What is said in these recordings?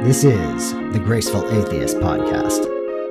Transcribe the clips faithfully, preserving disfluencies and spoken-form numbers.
This is the Graceful Atheist Podcast.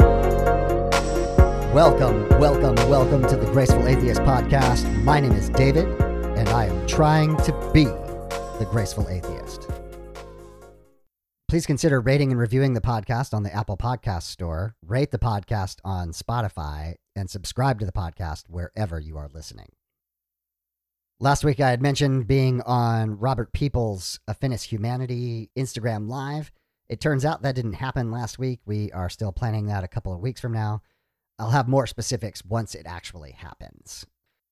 Welcome, welcome, welcome to the Graceful Atheist Podcast. My name is David, and I am trying to be the Graceful Atheist. Please consider rating and reviewing the podcast on the Apple Podcast Store, rate the podcast on Spotify, and subscribe to the podcast wherever you are listening. Last week I had mentioned being on Robert Peoples' Affinis Humanity Instagram Live. It turns out that didn't happen last week. We are still planning that a couple of weeks from now. I'll have more specifics once it actually happens.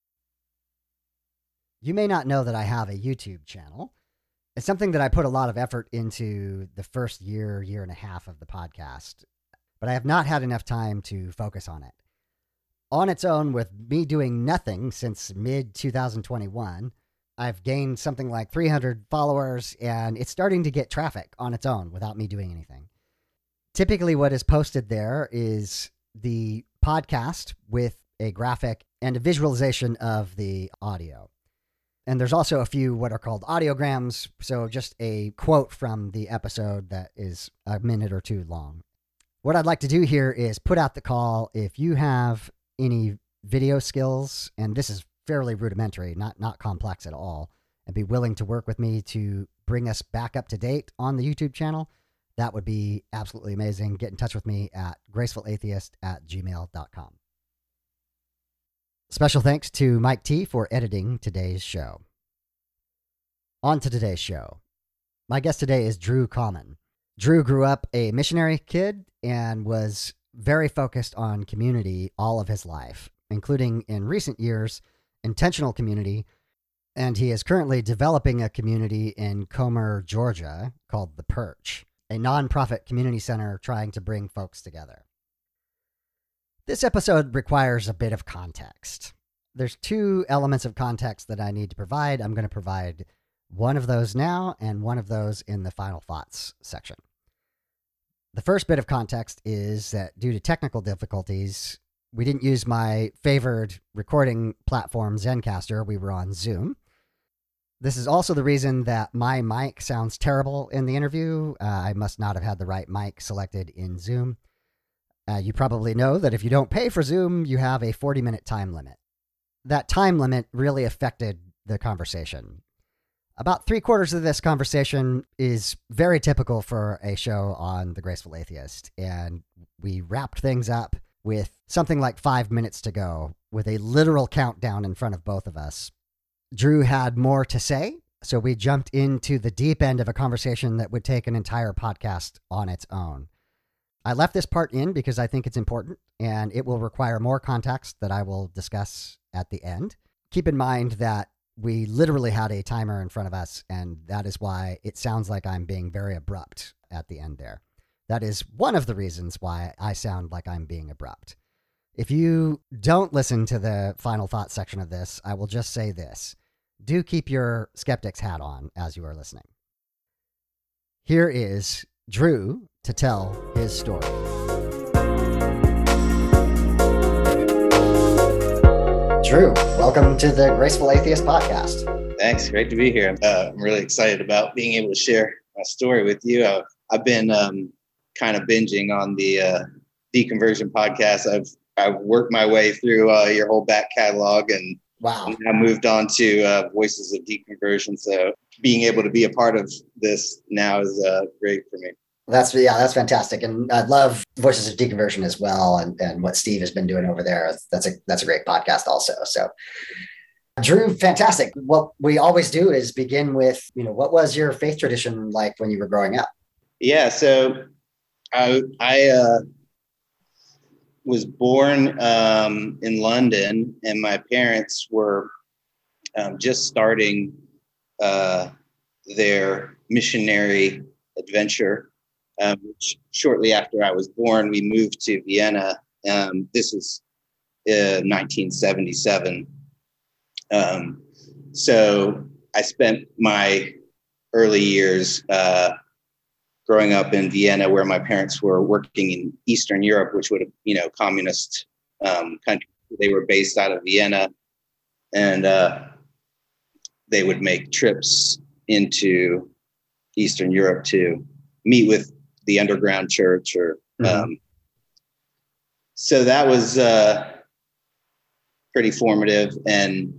You may not know that I have a YouTube channel. It's something that I put a lot of effort into the first year, year and a half of the podcast, but I have not had enough time to focus on it. On its own, with me doing nothing since mid twenty twenty-one, I've gained something like three hundred followers, and it's starting to get traffic on its own without me doing anything. Typically, what is posted there is the podcast with a graphic and a visualization of the audio. And there's also a few what are called audiograms, so just a quote from the episode that is a minute or two long. What I'd like to do here is put out the call. If you have any video skills, and this is fairly rudimentary, not not complex at all, and be willing to work with me to bring us back up to date on the YouTube channel, that would be absolutely amazing. Get in touch with me at gracefulatheist at gmail dot com. Special thanks to Mike T for editing today's show. On to today's show. My guest today is Drew Common. Drew grew up a missionary kid and was very focused on community all of his life, including in recent years intentional community, and he is currently developing a community in Comer, Georgia called The Perch, a nonprofit community center trying to bring folks together. This episode requires a bit of context. There's two elements of context that I need to provide. I'm going to provide one of those now and one of those in the final thoughts section. The first bit of context is that due to technical difficulties, we didn't use my favored recording platform, Zencastr. We were on Zoom. This is also the reason that my mic sounds terrible in the interview. Uh, I must not have had the right mic selected in Zoom. Uh, you probably know that if you don't pay for Zoom, you have a forty-minute time limit. That time limit really affected the conversation. About three quarters of this conversation is very typical for a show on The Graceful Atheist, and we wrapped things up with something like five minutes to go, with a literal countdown in front of both of us. Drew had more to say, so we jumped into the deep end of a conversation that would take an entire podcast on its own. I left this part in because I think it's important, and it will require more context that I will discuss at the end. Keep in mind that we literally had a timer in front of us, and that is why it sounds like I'm being very abrupt at the end there. That is one of the reasons why I sound like I'm being abrupt. If you don't listen to the final thought section of this, I will just say this. Do keep your skeptic's hat on as you are listening. Here is Drew to tell his story. Drew, welcome to the Graceful Atheist Podcast. Thanks. Great to be here. Uh, I'm really excited about being able to share my story with you. Uh, I've been um, kind of binging on the uh, Deconversion podcast. I've I've worked my way through uh, your whole back catalog, and wow, I moved on to uh, Voices of Deconversion. So being able to be a part of this now is uh, great for me. That's yeah, that's fantastic, and I love Voices of Deconversion as well, and, and what Steve has been doing over there. That's a that's a great podcast, also. So, Drew, fantastic. What we always do is begin with, you know, what was your faith tradition like when you were growing up? Yeah, so I I uh, was born um, in London, and my parents were um, just starting uh, their missionary adventure. Um, which shortly after I was born, we moved to Vienna. Um, this is uh, nineteen seventy-seven. Um, so I spent my early years uh, growing up in Vienna, where my parents were working in Eastern Europe, which would have, you know, communist um, country. They were based out of Vienna, and uh, they would make trips into Eastern Europe to meet with the underground church, or Mm-hmm. um, so that was uh, pretty formative. And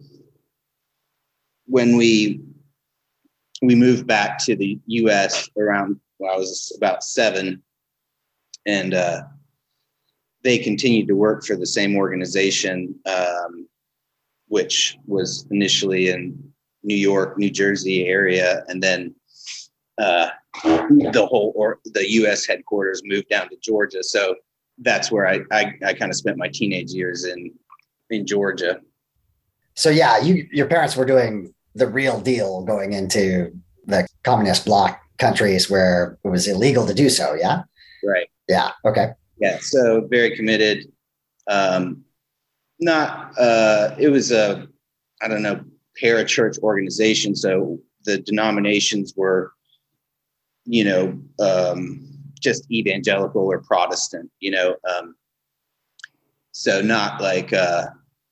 when we we moved back to the U S around when I was about seven, and uh, they continued to work for the same organization, um, which was initially in New York, New Jersey area, and then uh, the whole or the U S headquarters moved down to Georgia. So that's where I I, I kind of spent my teenage years in in Georgia. So yeah, you your parents were doing the real deal going into the communist bloc countries where it was illegal to do so. Yeah. Right. Yeah. Okay. Yeah. So very committed. Um, not. Uh, it was a I don't know parachurch organization. So the denominations were, you know, um, just evangelical or Protestant. You know, um, so not like uh,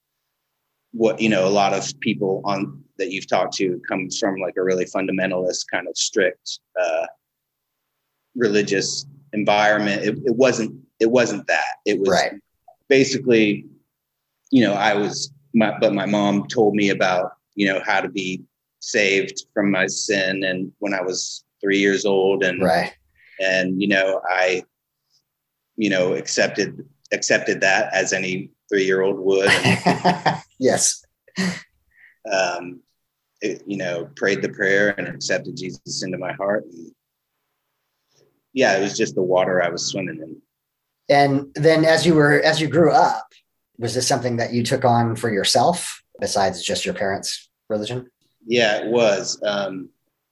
what you know a lot of people on that you've talked to comes from like a really fundamentalist kind of strict uh, religious environment. It, it wasn't. It wasn't that. It was right. basically, you know, I was. My, but my mom told me about you know how to be saved from my sin, and when I was three years old, and right. and you know I, you know, accepted accepted that as any three year old would. And, yes. Um, it, you know, prayed the prayer and accepted Jesus into my heart. And yeah, it was just the water I was swimming in. And then as you were, as you grew up, was this something that you took on for yourself besides just your parents' religion? Yeah, it was. Um,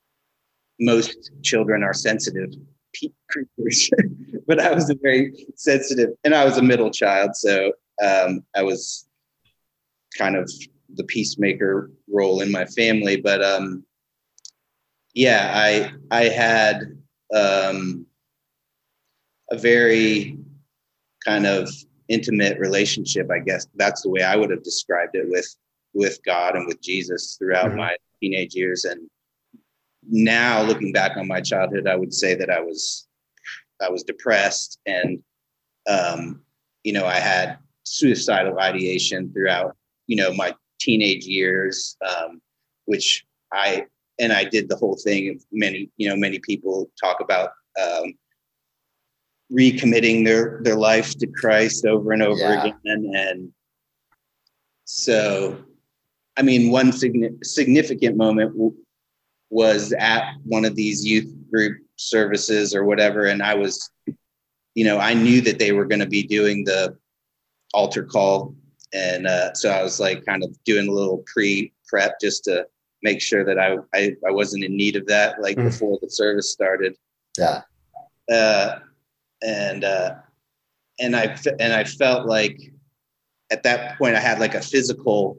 most children are sensitive creatures, but I was a very sensitive, and I was a middle child. So um, I was kind of the peacemaker role in my family, but um, yeah, I I had um, a very kind of intimate relationship. I guess that's the way I would have described it with with God and with Jesus throughout mm-hmm. my teenage years. And now, looking back on my childhood, I would say that I was I was depressed, and um, you know, I had suicidal ideation throughout you know my teenage years, um, which I and I did the whole thing. Many you know many people talk about um, recommitting their their life to Christ over and over yeah. again, and so I mean, one significant moment w- was at one of these youth group services or whatever, and I was, you know, I knew that they were going to be doing the altar call, and uh, so I was like kind of doing a little pre-prep just to make sure that I I, I wasn't in need of that, like mm. before the service started. Yeah. Uh, and uh, and I and I felt like at that point I had like a physical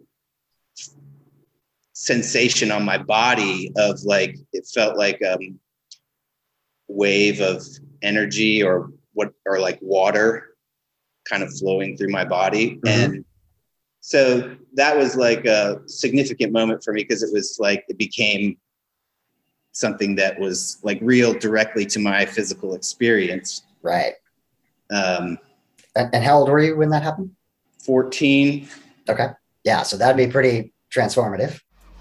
sensation on my body of like it felt like a um, wave of energy or what or like water kind of flowing through my body. Mm-hmm. And so that was like a significant moment for me because it was like it became something that was like real directly to my physical experience. Right. Um, and, and how old were you when that happened? fourteen. Okay. Yeah. So that'd be pretty transformative.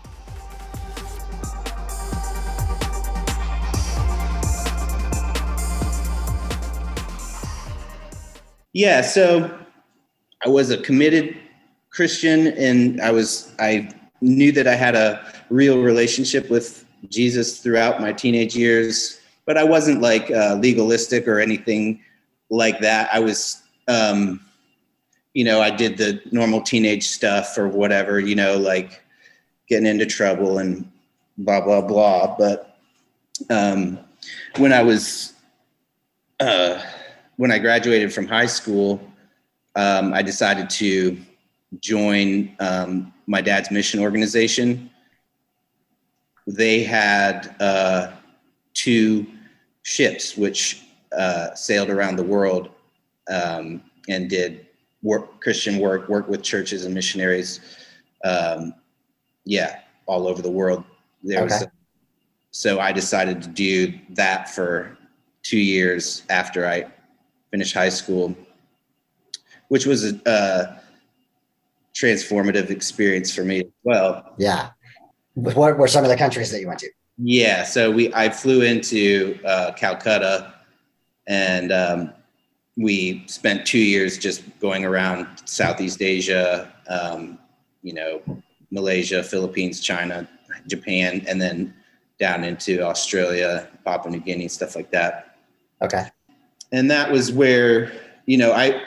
Yeah, so I was a committed Christian, and I was I knew that I had a real relationship with Jesus throughout my teenage years, but I wasn't like uh, legalistic or anything like that. I was, um, you know, I did the normal teenage stuff or whatever, you know, like getting into trouble and blah, blah, blah. But um, when I was... Uh, when I graduated from high school, um, I decided to join um, my dad's mission organization. They had uh, two ships which uh, sailed around the world um, and did work, Christian work, work with churches and missionaries. Um, yeah, all over the world. There okay. was, a, so I decided to do that for two years after I finished high school, which was a, a transformative experience for me as well. Yeah. What were some of the countries that you went to? Yeah. So we, I flew into uh, Calcutta, and um, we spent two years just going around Southeast Asia, um, you know, Malaysia, Philippines, China, Japan, and then down into Australia, Papua New Guinea, stuff like that. Okay. And that was where, you know, I,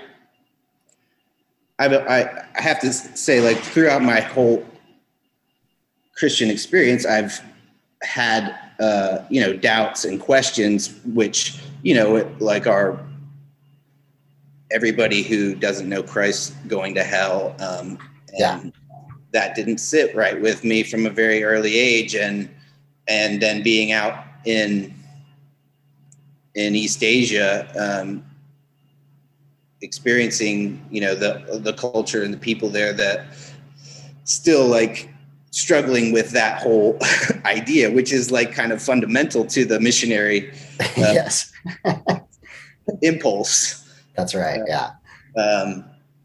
I, I have to say, like, throughout my whole Christian experience, I've had, uh, you know, doubts and questions, which, you know, like are everybody who doesn't know Christ going to hell. Um, and yeah. that didn't sit right with me from a very early age. And, and then being out in, in East Asia, um, experiencing, you know, the, the culture and the people there that still like struggling with that whole idea, which is like kind of fundamental to the missionary uh, yes. impulse. That's right. Yeah. Um,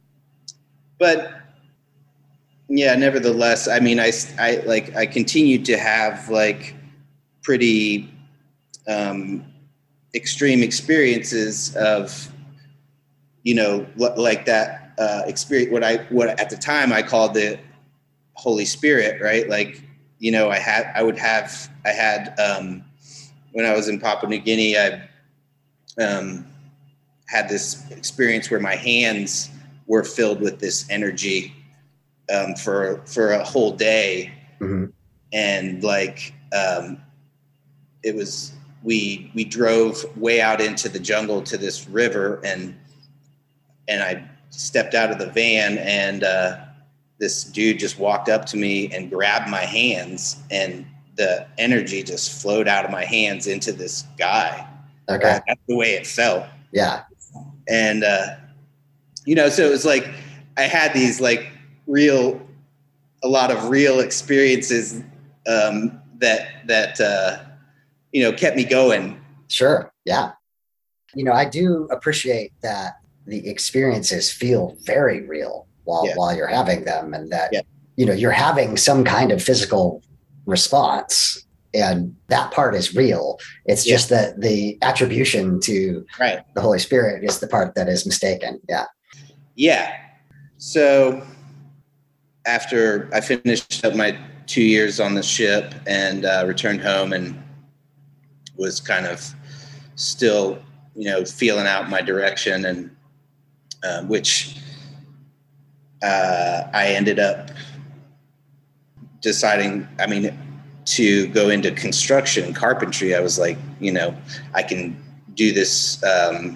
but yeah, nevertheless, I mean, I, I like, I continued to have like pretty um, extreme experiences of, you know, like that uh, experience, what I, what at the time I called the Holy Spirit, right? Like, you know, I had, I would have, I had, um, when I was in Papua New Guinea, I um, had this experience where my hands were filled with this energy um, for, for a whole day. Mm-hmm. And like, um, it was, we, we drove way out into the jungle to this river, and, and I stepped out of the van, and uh, this dude just walked up to me and grabbed my hands, and the energy just flowed out of my hands into this guy. Okay. Right? That's the way it felt. Yeah. And, uh, you know, so it was like, I had these like real, a lot of real experiences um, that, that, uh, you know, kept me going. Sure. Yeah. You know, I do appreciate that the experiences feel very real while, yeah. while you're having them, and that, yeah. you know, you're having some kind of physical response, and that part is real. It's yeah. just that the attribution to right. the Holy Spirit is the part that is mistaken. Yeah. Yeah. So after I finished up my two years on the ship and uh, returned home, and was kind of still, you know, feeling out my direction, and uh, which uh, I ended up deciding, I mean, to go into construction, carpentry. I was like, you know, I can do this. Um,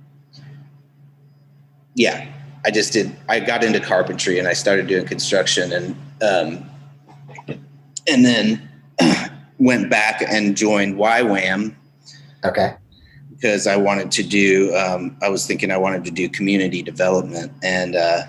yeah, I just did. I got into carpentry, and I started doing construction, and um, and then went back and joined Y WAM. Okay. Because I wanted to do, um, I was thinking I wanted to do community development. And, uh,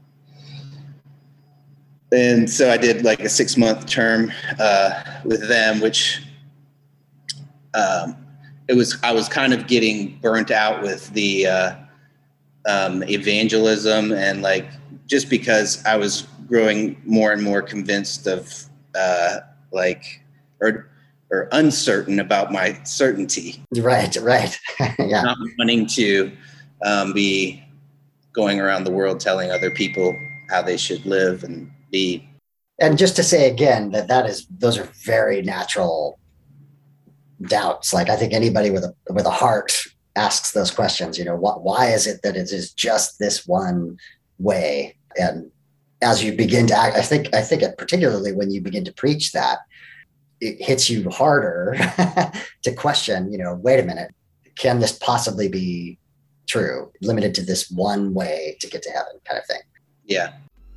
and so I did like a six month term, uh, with them, which, um, it was, I was kind of getting burnt out with the, uh, um, evangelism, and like, just because I was growing more and more convinced of, uh, like, or, or uncertain about my certainty. Right, right. Yeah. Not wanting to um, be going around the world telling other people how they should live and be. And just to say again, that that is, those are very natural doubts. Like, I think anybody with a, with a heart asks those questions, you know, what, why is it that it is just this one way? And as you begin to act, I think, I think it, particularly when you begin to preach that, it hits you harder to question, you know, wait a minute, can this possibly be true? Limited to this one way to get to heaven, kind of thing. Yeah.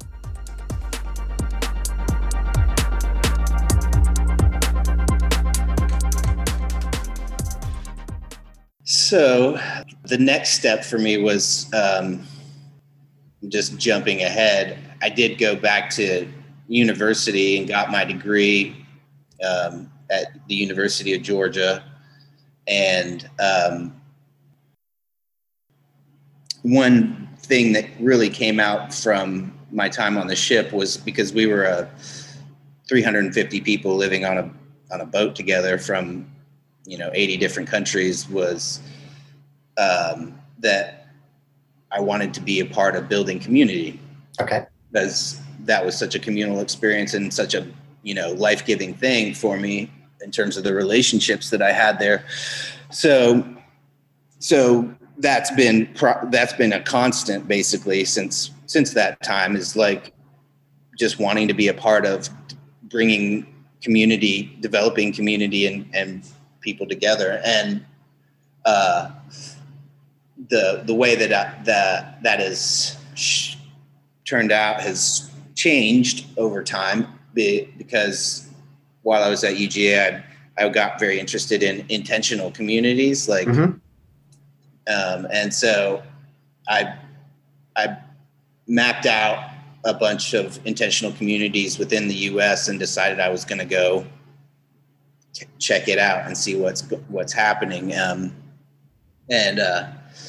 So the next step for me was um, just jumping ahead. I did go back to university and got my degree Um, at the University of Georgia, And um, one thing that really came out from my time on the ship was because we were uh, three hundred fifty people living on a on a boat together from, you know, eighty different countries, was um, that I wanted to be a part of building community. Okay. Because that was such a communal experience and such a, you know, life-giving thing for me in terms of the relationships that I had there. So, so that's been pro- that's been a constant basically since since that time, is like just wanting to be a part of bringing community, developing community and, and people together. And uh, the the way that I, that that is sh- turned out has changed over time, because while I was at U G A, I, I got very interested in intentional communities, like, mm-hmm. um, and so I I mapped out a bunch of intentional communities within the U S and decided I was going to go t- check it out and see what's what's happening. Um, and uh,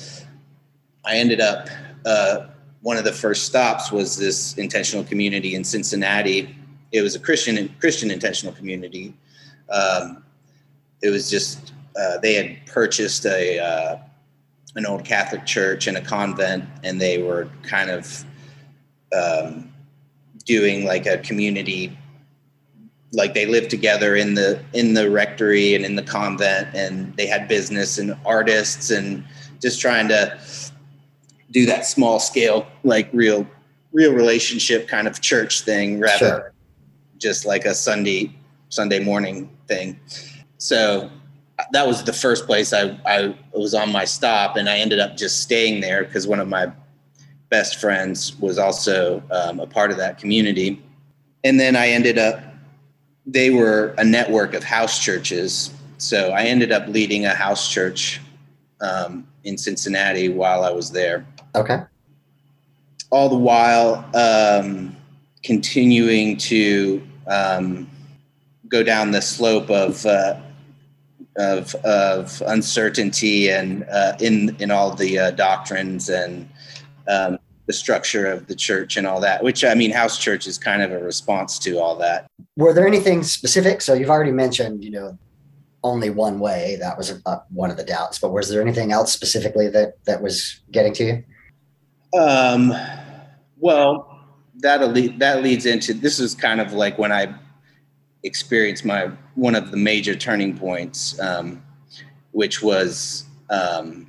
I ended up. Uh, one of the first stops was this intentional community in Cincinnati. It was a Christian Christian intentional community. Um, it was just uh, they had purchased a uh, an old Catholic church and a convent, and they were kind of um, doing like a community, like they lived together in the in the rectory and in the convent, and they had business and artists, and just trying to do that small scale, like real, real relationship kind of church thing, rather Sure. than just like a Sunday, Sunday morning thing. So that was the first place I, I was on my stop, and I ended up just staying there because one of my best friends was also um, a part of that community. And then I ended up, they were a network of house churches. So I ended up leading a house church um, in Cincinnati while I was there. Okay. All the while um, continuing to um, go down the slope of uh, of, of uncertainty and uh, in in all the uh, doctrines and um, the structure of the church and all that. Which, I mean, house church is kind of a response to all that. Were there anything specific? So you've already mentioned, you know, only one way. That was uh, one of the doubts. But was there anything else specifically that that was getting to you? Um, well, that'll lead, that leads into, this is kind of like when I experienced my, one of the major turning points, um, which was, um,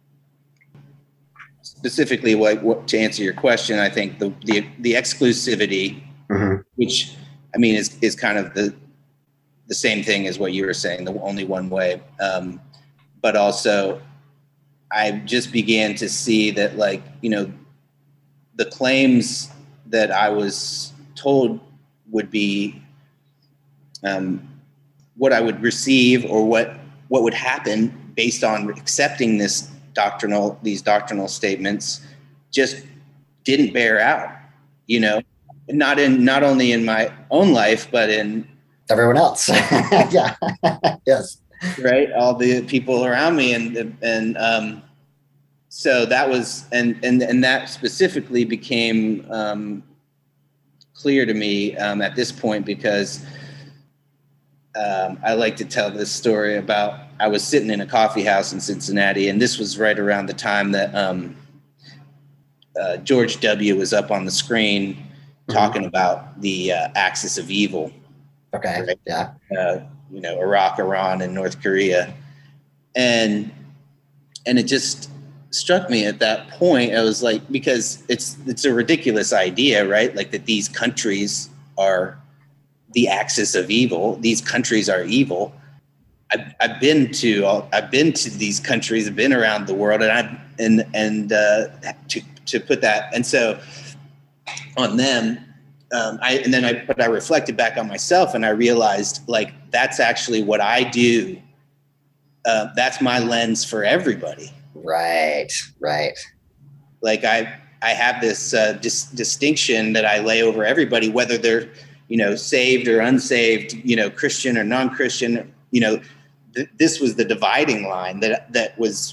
specifically what, what, to answer your question, I think the, the, the exclusivity, mm-hmm. which I mean, is, is kind of the, the same thing as what you were saying, the only one way. Um, but also I just began to see that, like, you know, the claims that I was told would be um, what I would receive or what what would happen based on accepting this doctrinal these doctrinal statements just didn't bear out. You know, not in not only in my own life, but in everyone else. Yeah. Yes. Right. All the people around me, and and um, so that was, and, and, and that specifically became um, clear to me um, at this point, because um, I like to tell this story about, I was sitting in a coffee house in Cincinnati, and this was right around the time that um, uh, George W. was up on the screen mm-hmm. talking about the uh, axis of evil. Okay. Right? Yeah. Uh, you know, Iraq, Iran, and North Korea. And, and it just struck me at that point. I was like, because it's it's a ridiculous idea, right? Like that these countries are the axis of evil. These countries are evil. I've, I've been to I've been to these countries. I've been around the world, and I and and uh, to to put that, and so on them. Um, I and then I but I reflected back on myself, and I realized, like, that's actually what I do. Uh, that's my lens for everybody. Right, right. Like I, I have this uh, dis- distinction that I lay over everybody, whether they're, you know, saved or unsaved, you know, Christian or non-Christian, you know, th- this was the dividing line that that was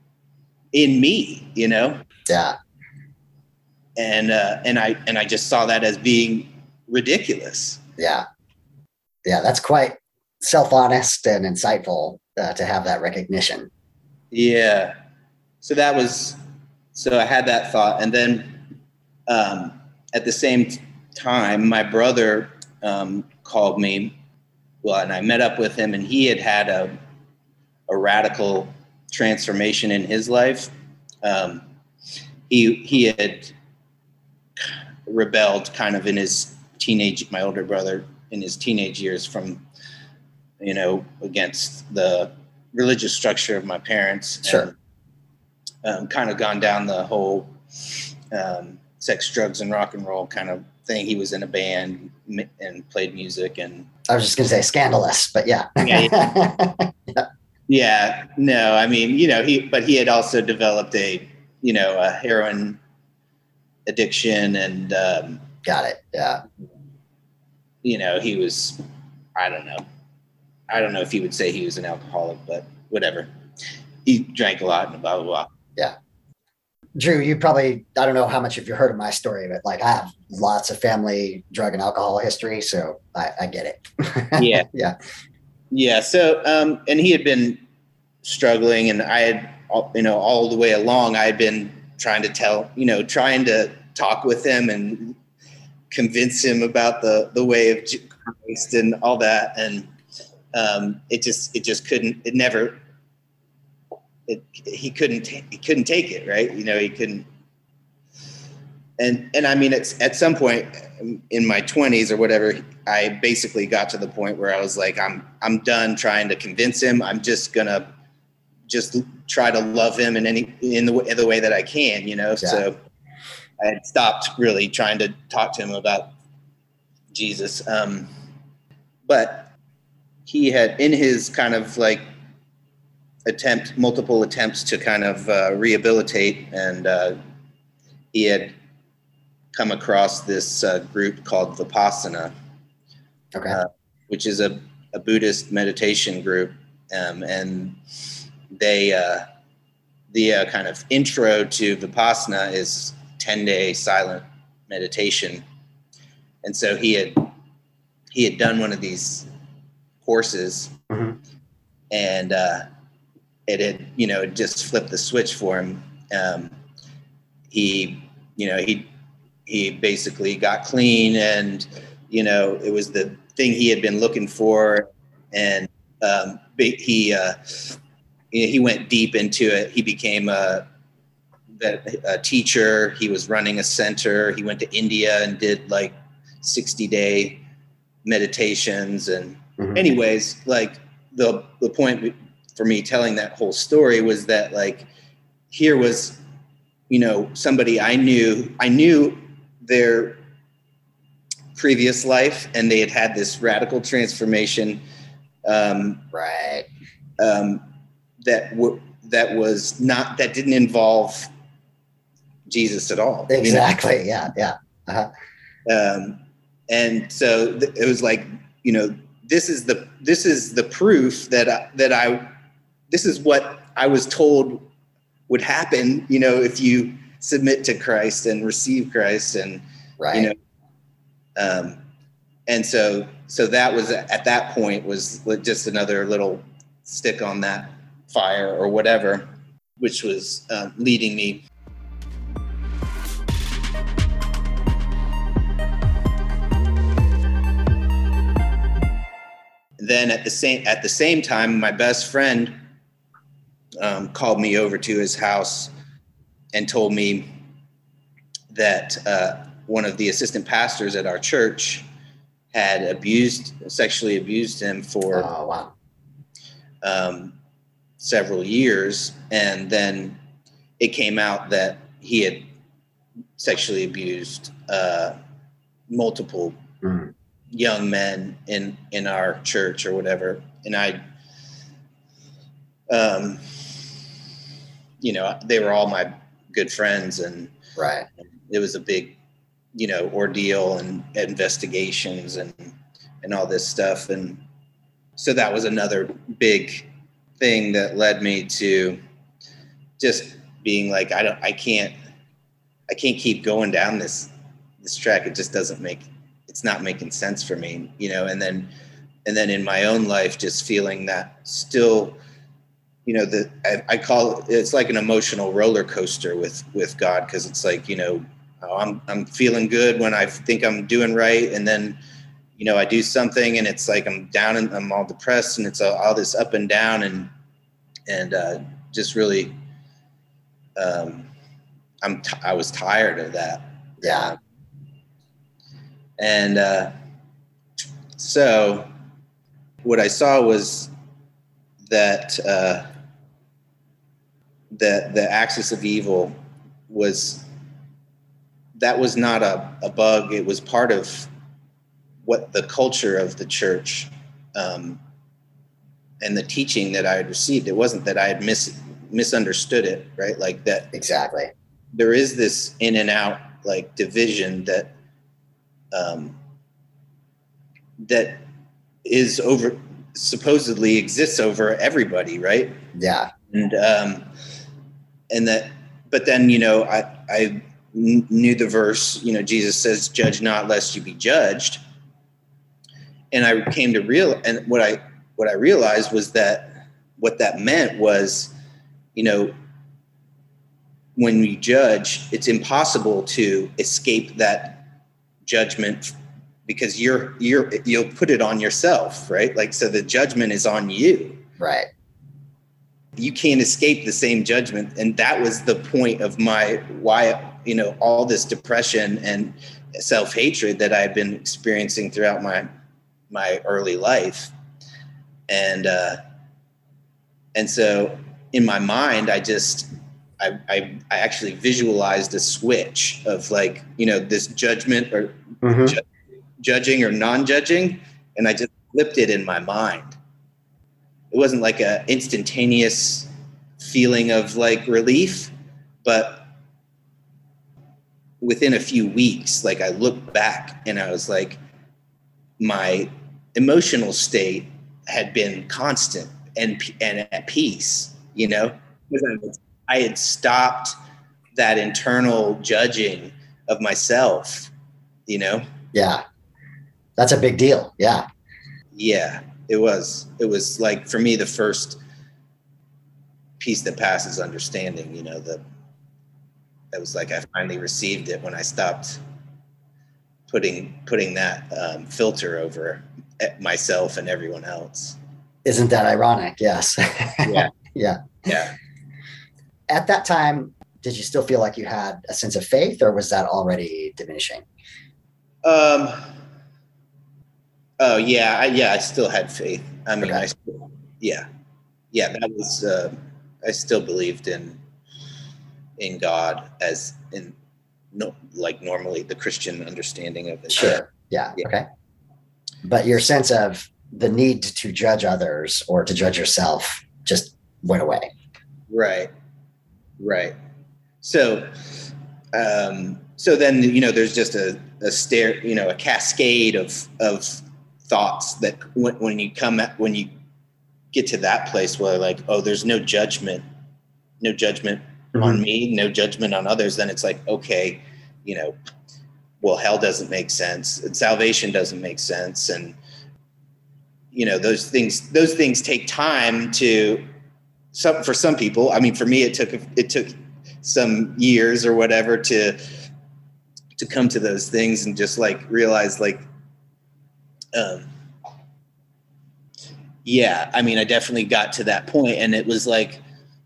in me, you know. Yeah. And uh, and I and I just saw that as being ridiculous. Yeah. Yeah, that's quite self-honest and insightful uh, to have that recognition. Yeah. So that was, so I had that thought. And then um, at the same t- time, my brother um, called me. Well, and I met up with him, and he had had a, a radical transformation in his life. Um, he, he had rebelled kind of in his teenage, my older brother in his teenage years from, you know, against the religious structure of my parents. Sure. And um, kind of gone down the whole um, sex, drugs, and rock and roll kind of thing. He was in a band and played music. And I was just going to say scandalous, but yeah. yeah, yeah. Yeah, no, I mean, you know, he, but he had also developed a, you know, a heroin addiction, and um, got it. Yeah. You know, he was, I don't know. I don't know if he would say he was an alcoholic, but whatever. He drank a lot and blah, blah, blah. Yeah. Drew, you probably, I don't know how much of you heard of my story, but like I have lots of family drug and alcohol history. So I, I get it. Yeah. Yeah. Yeah. So, um, and he had been struggling, and I had, you know, all the way along, I had been trying to tell, you know, trying to talk with him and convince him about the, the way of Christ and all that. And um, it just, it just couldn't, it never, it, he couldn't, he couldn't take it. Right. You know, he couldn't. And, and I mean, it's at some point in my twenties or whatever, I basically got to the point where I was like, I'm, I'm done trying to convince him. I'm just going to just try to love him in any, in the, in the way that I can, you know? Yeah. So I had stopped really trying to talk to him about Jesus. Um, but he had, in his kind of like attempt, multiple attempts to kind of uh, rehabilitate, and uh, he had come across this uh, group called Vipassana, okay. uh, which is a, a Buddhist meditation group. Um, and they, uh, the uh, kind of intro to Vipassana is ten day silent meditation. And so he had, he had done one of these courses, mm-hmm. and uh, it had, you know, just flipped the switch for him. Um, he, you know, he, he basically got clean, and, you know, it was the thing he had been looking for. And um, he, uh, he went deep into it. He became a, a teacher. He was running a center. He went to India and did like sixty day meditations. And mm-hmm. anyways, like the, the point for me telling that whole story was that, like, here was, you know, somebody I knew, I knew their previous life, and they had had this radical transformation. Um, right. Um, that w- that was not, that didn't involve Jesus at all. Exactly. You know? Yeah. Yeah. Uh-huh. Um, and so th- it was like, you know, this is the, this is the proof that, I, that I, this is what I was told would happen, you know, if you submit to Christ and receive Christ. And, right. you know, um, and so, so that was, at that point, was just another little stick on that fire or whatever, which was uh, leading me. Then at the same, at the same time, my best friend um, called me over to his house and told me that uh, one of the assistant pastors at our church had abused, sexually abused him for oh, wow. um, several years. And then it came out that he had sexually abused uh, multiple mm. young men in, in our church or whatever. And I, um, you know, they were all my good friends, and right. it was a big, you know, ordeal and investigations and, and all this stuff. And so that was another big thing that led me to just being like, I don't, I can't, I can't keep going down this, this track. It just doesn't make, it's not making sense for me, you know? And then, and then in my own life, just feeling that still, you know, the, I, I call it, it's like an emotional roller coaster with, with God. Cause it's like, you know, I'm, I'm feeling good when I think I'm doing right. And then, you know, I do something and it's like, I'm down and I'm all depressed and it's all, all this up and down and, and, uh, just really, um, I'm, t- I was tired of that. Yeah. And, uh, so what I saw was that, uh, that the axis of evil was, that was not a, a bug. It was part of what the culture of the church, um, and the teaching that I had received. It wasn't that I had mis- misunderstood it, right? Like that. Exactly. There is this in and out like division that, um, that is over, supposedly exists over everybody, right? Yeah. And, um, and that, but then, you know, I, I knew the verse, you know, Jesus says, judge not lest you be judged. And I came to real, and what I, what I realized was that what that meant was, you know, when we judge, it's impossible to escape that judgment because you're, you're, you'll put it on yourself, right? Like, so the judgment is on you. Right. You can't escape the same judgment. And that was the point of my, why, you know, all this depression and self-hatred that I've been experiencing throughout my, my early life. And, uh, and so in my mind, I just, I, I, I actually visualized a switch of like, you know, this judgment or mm-hmm. ju- judging or non-judging. And I just flipped it in my mind. It wasn't like a instantaneous feeling of like relief, but within a few weeks, like I looked back and I was like, my emotional state had been constant and, and at peace, you know, because I had stopped that internal judging of myself, you know? Yeah. That's a big deal. Yeah. Yeah, it was, it was like, for me, the first peace that passes understanding, you know, the, it was like I finally received it when I stopped putting putting that um, filter over myself and everyone else. Isn't that ironic? Yes. Yeah. Yeah. Yeah. At that time, did you still feel like you had a sense of faith, or was that already diminishing? Um. Oh yeah, I, yeah. I still had faith. I mean, Okay. I still, yeah, yeah. That was. Uh, I still believed in in God as in no like normally the Christian understanding of it. Sure. Yeah. Yeah. Okay. But your sense of the need to judge others or to judge yourself just went away. Right. Right. So, um, so then, you know, there's just a, a stair, you know, a cascade of, of thoughts that when, when you come at, when you get to that place where like, oh, there's no judgment, no judgment mm-hmm. on me, no judgment on others. Then it's like, okay, you know, well, hell doesn't make sense and salvation doesn't make sense. And, you know, those things, those things take time to some, for some people. I mean, for me, it took, it took some years or whatever to, to come to those things and just like realize like, um, yeah, I mean, I definitely got to that point and it was like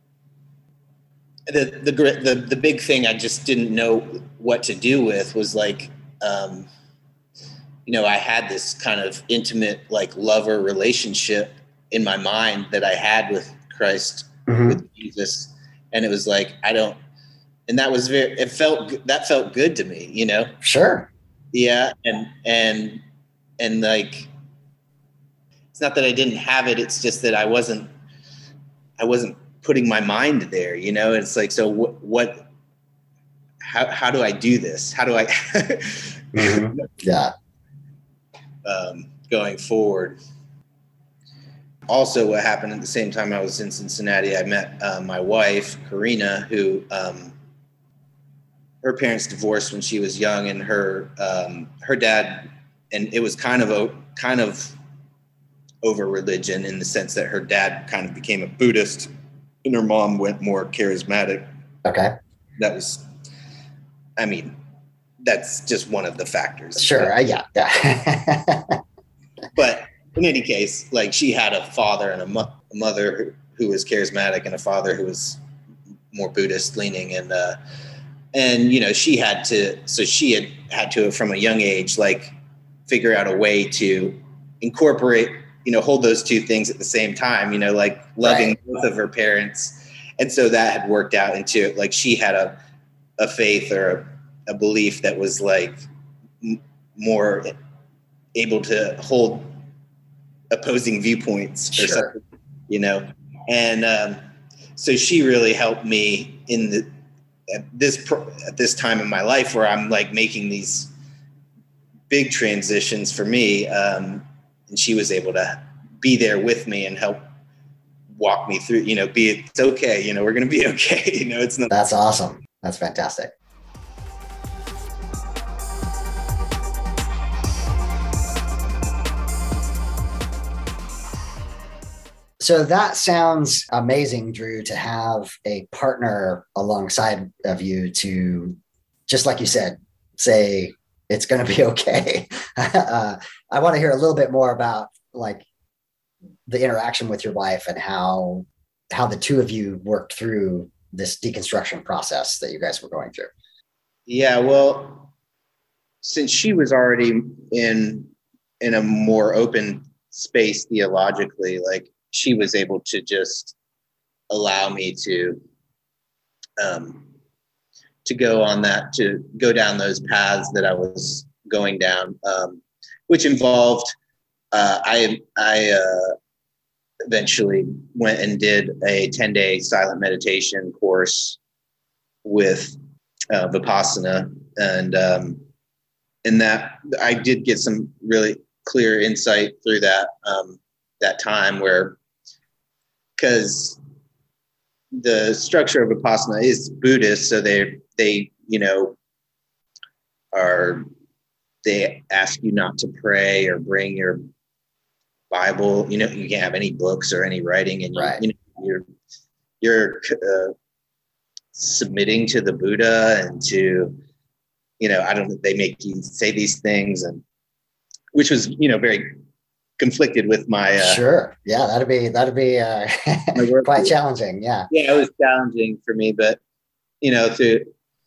the, the, the, the big thing I just didn't know what to do with was like, um, you know, I had this kind of intimate, like lover relationship in my mind that I had with Christ, mm-hmm. with Jesus. And it was like, I don't, and that was very, it felt, that felt good to me, you know? Sure. Yeah. And, and, and like, it's not that I didn't have it. It's just that I wasn't, I wasn't putting my mind there, you know? It's like, so what, what, how, how do I do this? How do I, mm-hmm. yeah. Um, going forward. also what happened at the same time I was in Cincinnati, I met uh, my wife, Karina, who um, her parents divorced when she was young, and her um, her dad, and it was kind of a kind of over religion in the sense that her dad kind of became a Buddhist and her mom went more charismatic. Okay. That was, I mean, that's just one of the factors. Sure. Uh, yeah. yeah. But in any case, like she had a father and a, mo- a mother who, who was charismatic and a father who was more Buddhist leaning. And, uh, and, you know, she had to, so she had had to, from a young age, like figure out a way to incorporate, you know, hold those two things at the same time, you know, like loving Right. both of her parents. And so that had worked out into, like, she had a, a faith or a, a belief that was like m- more able to hold opposing viewpoints or Sure. something, you know? And, um, so she really helped me in the, at this, pro- at this time in my life where I'm like making these big transitions for me. Um, and she was able to be there with me and help walk me through, you know, be, it's okay. You know, we're going to be okay. You know, it's not. That's awesome. That's fantastic. So that sounds amazing, Drew, to have a partner alongside of you to, just like you said, say it's going to be okay. uh, I want to hear a little bit more about like the interaction with your wife and how how the two of you worked through this deconstruction process that you guys were going through. Yeah, well, since she was already in in a more open space theologically, like she was able to just allow me to um, to go on that, to go down those paths that I was going down, um, which involved uh, I I uh, eventually went and did a ten day silent meditation course with uh, Vipassana, and um, in that I did get some really clear insight through that um, that time, where, because the structure of Vipassana is Buddhist, so they they you know are they ask you not to pray or bring your Bible. You know, you can't have any books or any writing, and you, Right. you know, you're you're uh, submitting to the Buddha and to, you know, I don't know, they make you say these things, and which was, you know, very conflicted with my uh Sure. Yeah, that'd be that'd be uh, my work. quite challenging. Yeah. Yeah, it was challenging for me, but you know, to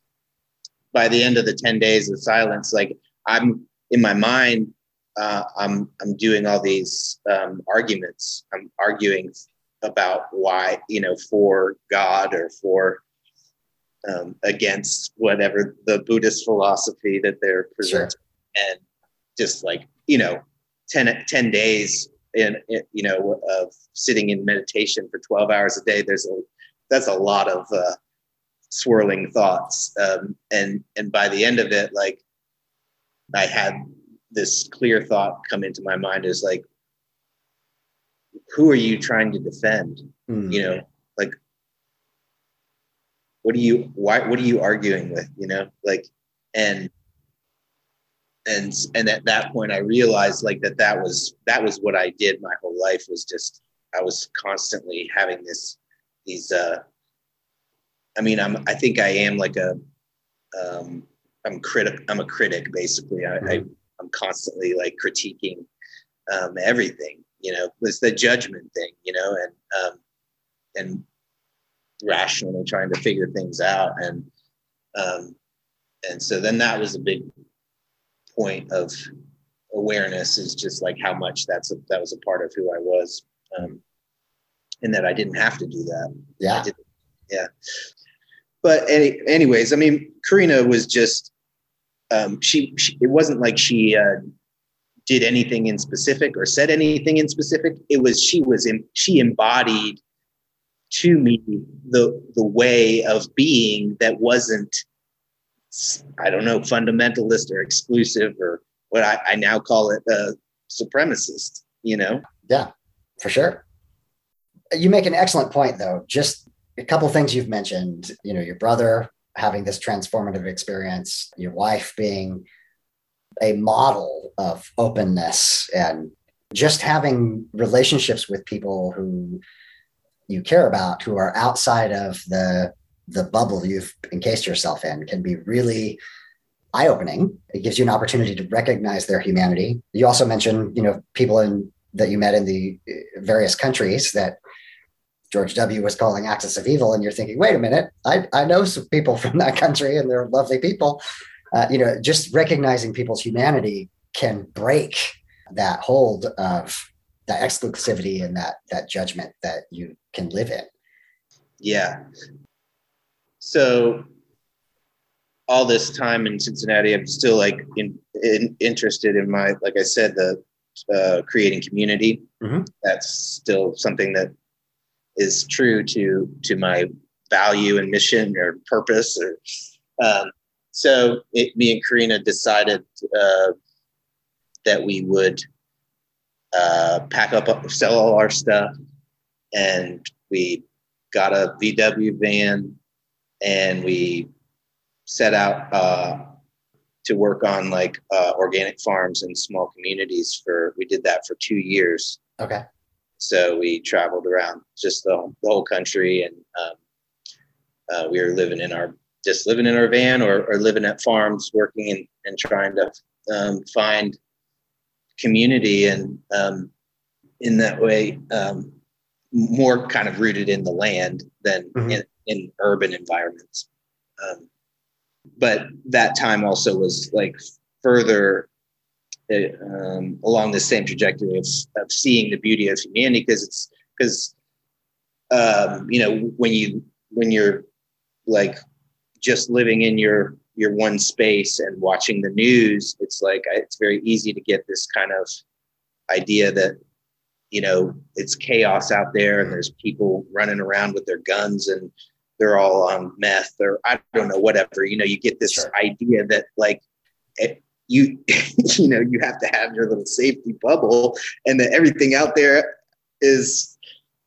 by the end of the ten days of silence, like I'm in my mind, uh, I'm I'm doing all these um, arguments. I'm arguing about why, you know, for God or for um, against whatever the Buddhist philosophy that they're presenting, sure. And just like, you know, ten, ten days in, you know, of sitting in meditation for twelve hours a day. There's a that's a lot of uh, swirling thoughts, um, and and by the end of it, like I had this clear thought come into my mind, is like, who are you trying to defend? Mm. You know, like, what do you why what are you arguing with? You know, like, and and and at that point, I realized like that that was that was what I did my whole life, was just I was constantly having this these. Uh, I mean, I'm I think I am like a um, I'm critic. I'm a critic, basically. I, I I'm constantly like critiquing um, everything. You know, it's the judgment thing. You know, and um, and rationally trying to figure things out, and um, and so then that was a big point of awareness, is just like how much that's a, that was a part of who I was, um, and that I didn't have to do that. Yeah, yeah. But any, anyways, I mean, Karina was just um, she, she. It wasn't like she uh, did anything in specific or said anything in specific. It was she was in, she embodied to me the the way of being that wasn't, I don't know, fundamentalist or exclusive, or what I, I now call it uh, supremacist, you know? Yeah, for sure. You make an excellent point, though. Just a couple things you've mentioned, you know, your brother having this transformative experience, your wife being a model of openness, and just having relationships with people who you care about, who are outside of the the bubble you've encased yourself in, can be really eye-opening. It gives you an opportunity to recognize their humanity. You also mentioned, you know, people in that you met in the various countries that George W. was calling axis of evil, and you're thinking, wait a minute, I, I know some people from that country and they're lovely people. Uh, you know, just recognizing people's humanity can break that hold of that exclusivity and that that judgment that you can live in. Yeah. So all this time in Cincinnati, I'm still like in, in, interested in my, like I said, the uh, creating community. Mm-hmm. That's still something that is true to to my value and mission or purpose. Or um, so it, me and Karina decided uh, that we would uh, pack up, sell all our stuff, and we got a V W van, and we set out uh, to work on like uh, organic farms in small communities. For we did that for two years. Okay. So we traveled around just the, the whole country, and um, uh, we were living in our just living in our van, or, or living at farms, working and, and trying to um, find community, and um, in that way, um, more kind of rooted in the land than mm-hmm. in, in urban environments. Um, but that time also was like further um, along the same trajectory of, of seeing the beauty of humanity, because it's because um, you know when you when you're like just living in your your one space and watching the news, it's like it's very easy to get this kind of idea that you know it's chaos out there and there's people running around with their guns and they're all on meth or I don't know, whatever. You know, you get this sure. idea that like it, you, you know, you have to have your little safety bubble and that everything out there is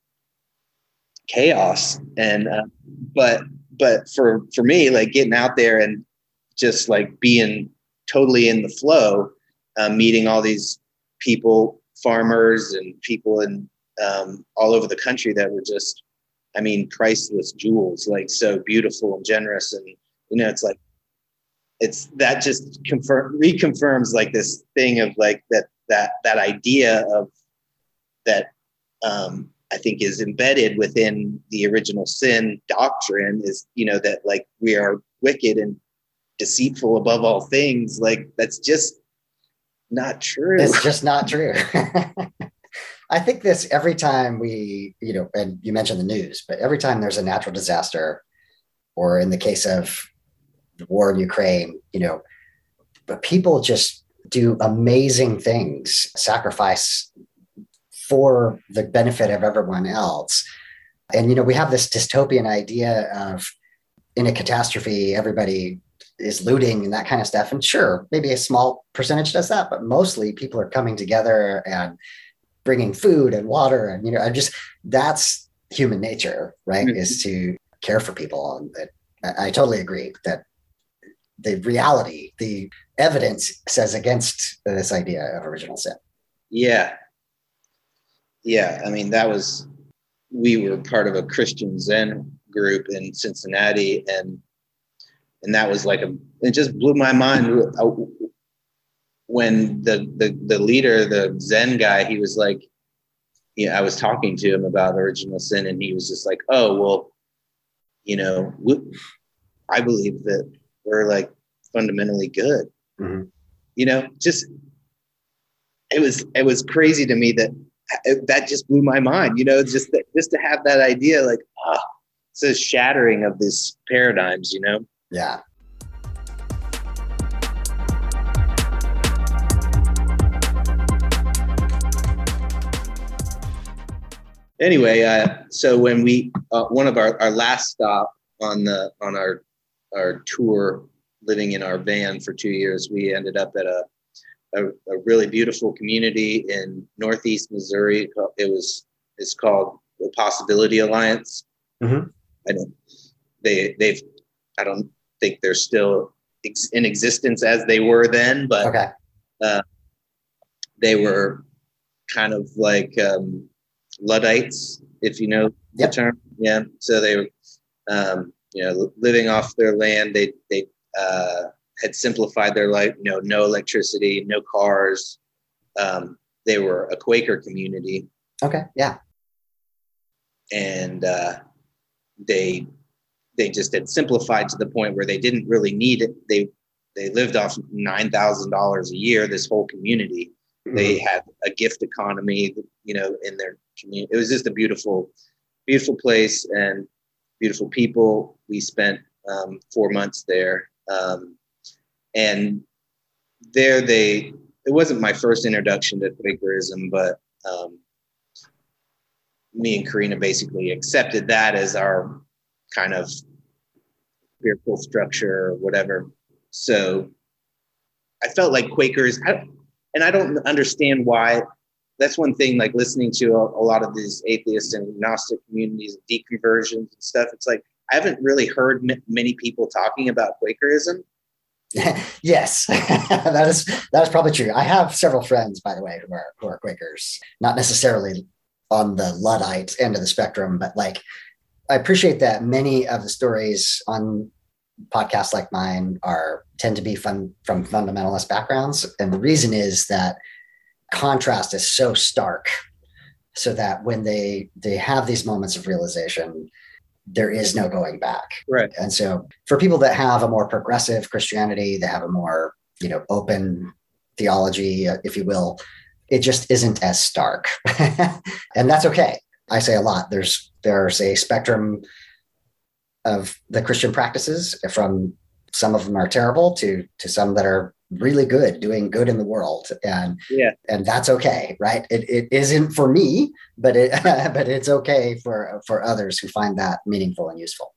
chaos. And, uh, but, but for, for me, like getting out there and just like being totally in the flow, uh, meeting all these people, farmers and people in um, all over the country that were just, I mean, priceless jewels, like so beautiful and generous. And, you know, it's like, it's that just confirm reconfirms like this thing of like that, that, that idea of that, um, I think is embedded within the original sin doctrine is, you know, that like we are wicked and deceitful above all things. Like that's just not true. It's just not true. I think this every time we, you know, and you mentioned the news, but every time there's a natural disaster, or in the case of the war in Ukraine, you know, but people just do amazing things, sacrifice for the benefit of everyone else. And, you know, we have this dystopian idea of in a catastrophe, everybody is looting and that kind of stuff. And sure, maybe a small percentage does that, but mostly people are coming together and bringing food and water. And, you know, I just, that's human nature, right? Mm-hmm. Is to care for people. And that, I, I totally agree that the reality, the evidence says against this idea of original sin. Yeah. Yeah. I mean, that was, we were part of a Christian Zen group in Cincinnati. And, and that was like a, it just blew my mind. When the, the, the leader, the Zen guy, he was like, you know, I was talking to him about original sin and he was just like, oh, well, you know, we, I believe that we're like fundamentally good. Mm-hmm. You know, just, it was, it was crazy to me that that just blew my mind, you know, just that, just to have that idea, like, ah, oh, it's a shattering of this paradigms, you know? Yeah. Anyway, uh, so when we, uh, one of our, our last stop on the, on our, our tour, living in our van for two years, we ended up at a, a, a really beautiful community in Northeast Missouri. It was, it's called the Possibility Alliance. Mm-hmm. I don't. They they've. I don't think they're still ex- in existence as they were then, but Okay. uh, they were kind of like um, Luddites, if you know Yep. the term. Yeah. So they were, um, you know, living off their land. They they uh, had simplified their life. You know, no electricity, no cars. Um, they were a Quaker community. Okay. Yeah. And uh, they they just had simplified to the point where they didn't really need it. They they lived off nine thousand dollars a year. This whole community, mm-hmm. They had a gift economy, you know, in their community. It was just a beautiful, beautiful place and beautiful people. We spent um, four months there, um, and there they. It wasn't my first introduction to Quakerism, but um, me and Karina basically accepted that as our kind of spiritual structure or whatever. So I felt like Quakers, I, and I don't understand why. That's one thing, like listening to a, a lot of these atheist and agnostic communities, deconversions and stuff. It's like, I haven't really heard m- many people talking about Quakerism. Yes, that is that is probably true. I have several friends, by the way, who are who are Quakers, not necessarily on the Luddite end of the spectrum, but like I appreciate that many of the stories on podcasts like mine are tend to be fun, from fundamentalist backgrounds, and the reason is that contrast is so stark, so that when they they have these moments of realization, there is no going back. Right. And so for people that have a more progressive Christianity, that have a more, you know, open theology, if you will, it just isn't as stark. And that's okay. I say a lot. There's, there's a spectrum of the Christian practices, from some of them are terrible to, to some that are really good, doing good in the world. And, yeah. and that's okay. Right. It, it isn't for me, but it, but it's okay for, for others who find that meaningful and useful.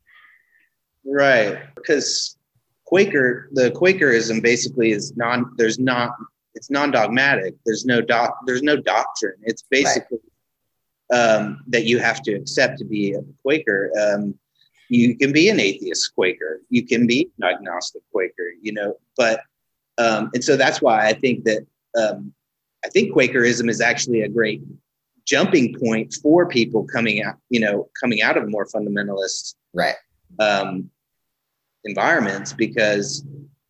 Right. Because Quaker, the Quakerism basically is non, there's not, it's non-dogmatic. There's no doc, there's no doctrine. It's basically right. um, that you have to accept to be a Quaker. Um, you can be an atheist Quaker. You can be an agnostic Quaker, you know, but Um, and so that's why I think that um, I think Quakerism is actually a great jumping point for people coming out, you know, coming out of more fundamentalist right. um, environments, because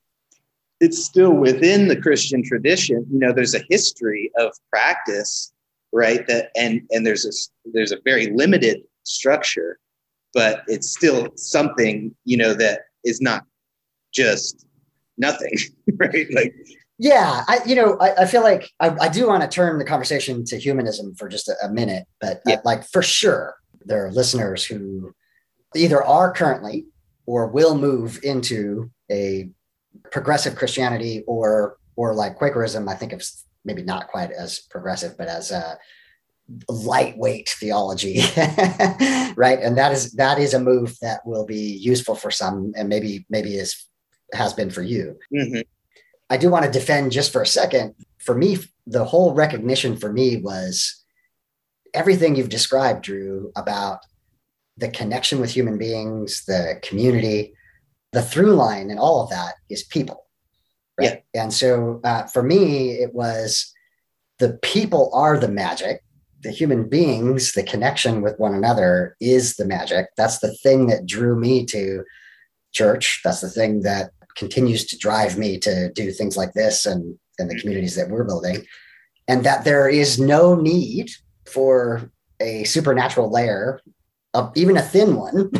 it's still within the Christian tradition. You know, there's a history of practice, right? That and and there's a there's a very limited structure, but it's still something, you know, that is not just nothing, right? Like, yeah, I, you know, I, I feel like I, I do want to turn the conversation to humanism for just a, a minute, but yeah. uh, like for sure, there are listeners who either are currently or will move into a progressive Christianity or, or like Quakerism. I think of maybe not quite as progressive, but as a lightweight theology, right? And that is, that is a move that will be useful for some, and maybe, maybe is has been for you. Mm-hmm. I do want to defend just for a second. For me, the whole recognition for me was everything you've described, Drew, about the connection with human beings, the community, the through line and all of that is people. Right. Yeah. And so uh, for me, it was the people are the magic. The human beings, the connection with one another is the magic. That's the thing that drew me to church. That's the thing that continues to drive me to do things like this and, and the communities that we're building. And that there is no need for a supernatural layer of even a thin one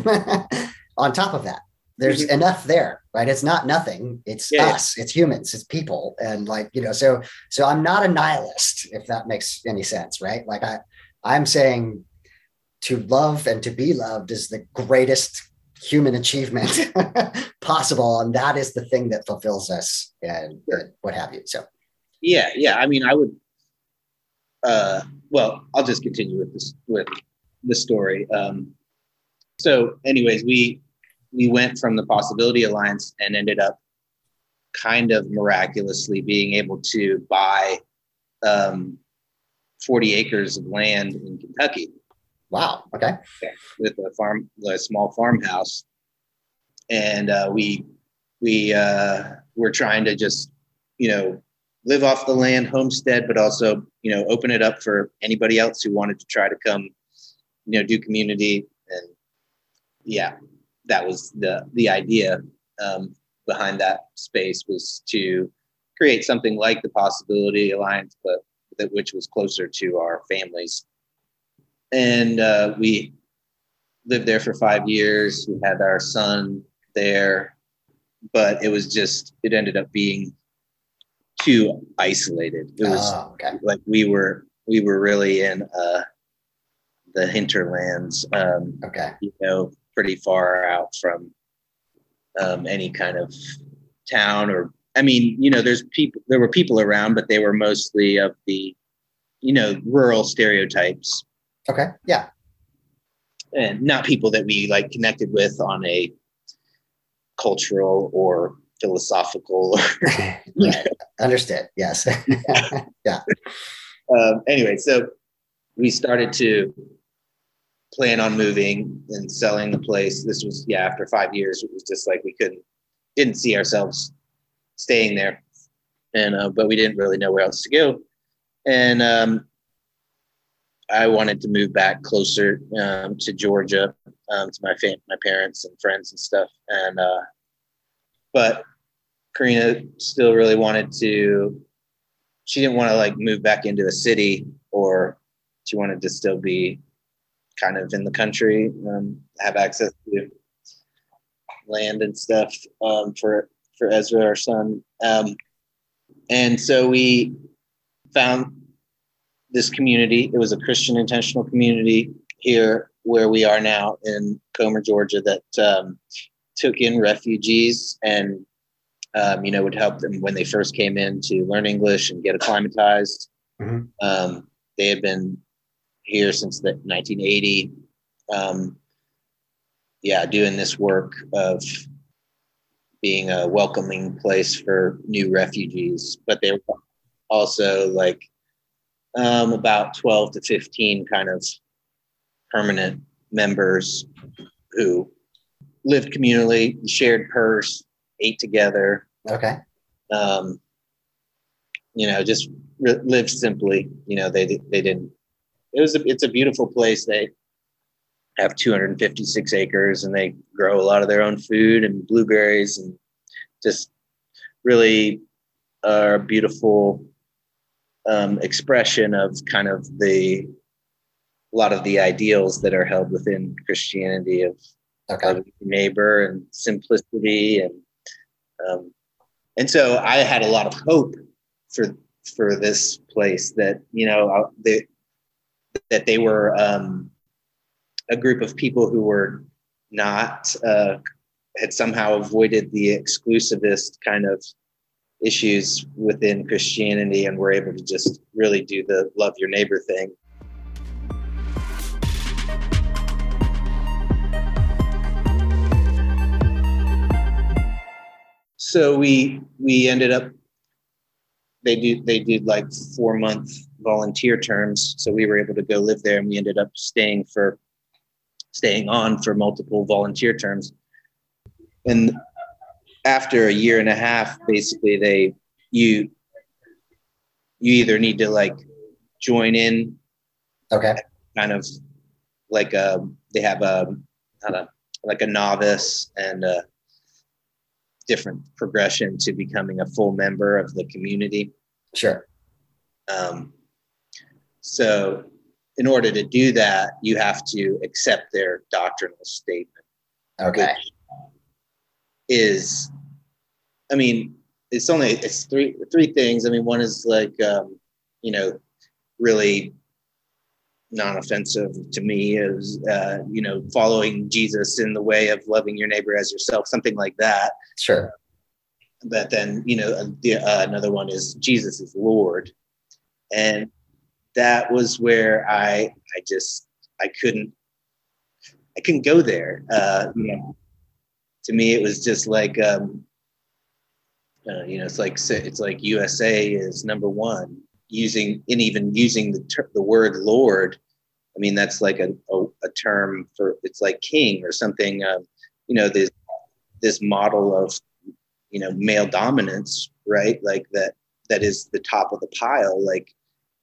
on top of that. There's mm-hmm. enough there, right? It's not nothing. It's yeah, us, yeah. It's humans, it's people. And like, you know, so, so I'm not a nihilist, if that makes any sense, right? Like I, I'm saying to love and to be loved is the greatest human achievement possible. And that is the thing that fulfills us and, sure. and what have you. So, yeah, yeah. I mean, I would, uh, well, I'll just continue with this, with the story. Um, so anyways, we, we went from the Possibility Alliance and ended up kind of miraculously being able to buy um, forty acres of land in Kentucky. Wow. Okay. with a farm, a small farmhouse, and uh, we we uh, were trying to just, you know, live off the land, homestead, but also, you know, open it up for anybody else who wanted to try to come, you know, do community. And yeah, that was the the idea um, behind that space, was to create something like the Possibility Alliance, but that which was closer to our families. And uh, we lived there for five years. We had our son there, but it was just, it ended up being too isolated. It was Oh, okay. like we were we were really in uh, the hinterlands, um, Okay. you know, pretty far out from um, any kind of town. Or, I mean, you know, there's people, there were people around, but they were mostly of the, you know, rural stereotypes, Okay. Yeah. and not people that we like connected with on a cultural or philosophical. Right. Understood. Yes. Yeah. Um, anyway, so we started to plan on moving and selling the place. This was, yeah, after five years, it was just like we couldn't, didn't see ourselves staying there. And, uh, but we didn't really know where else to go. And um, I wanted to move back closer um, to Georgia, um, to my fam- my parents and friends and stuff. And, uh, but Karina still really wanted to, she didn't want to like move back into a city, or she wanted to still be kind of in the country, um, have access to land and stuff um, for for Ezra, our son. Um, and so we found this community. It was a Christian intentional community here where we are now in Comer, Georgia, that um, took in refugees and um, you know, would help them when they first came in to learn English and get acclimatized. Mm-hmm. Um, they had been here since the nineteen eighty. Um, yeah, doing this work of being a welcoming place for new refugees, but they were also like um, about twelve to fifteen kind of permanent members who lived communally, shared purse, ate together. Okay. Um, you know, just re- lived simply. You know, they they didn't. It was a, it's a beautiful place. They have two hundred fifty-six acres, and they grow a lot of their own food and blueberries, and just really are a beautiful um, expression of kind of the a lot of the ideals that are held within Christianity of Okay. loving your neighbor and simplicity, and um, and so I had a lot of hope for for this place, that you know they, that they were um, a group of people who were not uh, had somehow avoided the exclusivist kind of issues within Christianity, and were able to just really do the love your neighbor thing. So we we ended up they do they did like four month volunteer terms, so we were able to go live there, and we ended up staying for staying on for multiple volunteer terms. And after a year and a half, basically they you you either need to like join in, Okay. kind of like a they have a not a like a novice and a different progression to becoming a full member of the community. Sure. Um, so in order to do that, you have to accept their doctrinal statement. Okay. Which is, I mean, it's only, it's three, three things. I mean, one is like, um, you know, really non-offensive to me is, uh, you know, following Jesus in the way of loving your neighbor as yourself, something like that. Sure. But then, you know, the, uh, another one is Jesus is Lord. And that was where I, I just, I couldn't, I couldn't go there. Uh, you know, to me, it was just like, um, uh, you know, it's like, it's like U S A is number one, using, and even using the ter- the word Lord. I mean, that's like a, a, a term for, it's like king or something, um, you know, this, this model of, you know, male dominance, right? Like that, that is the top of the pile. Like,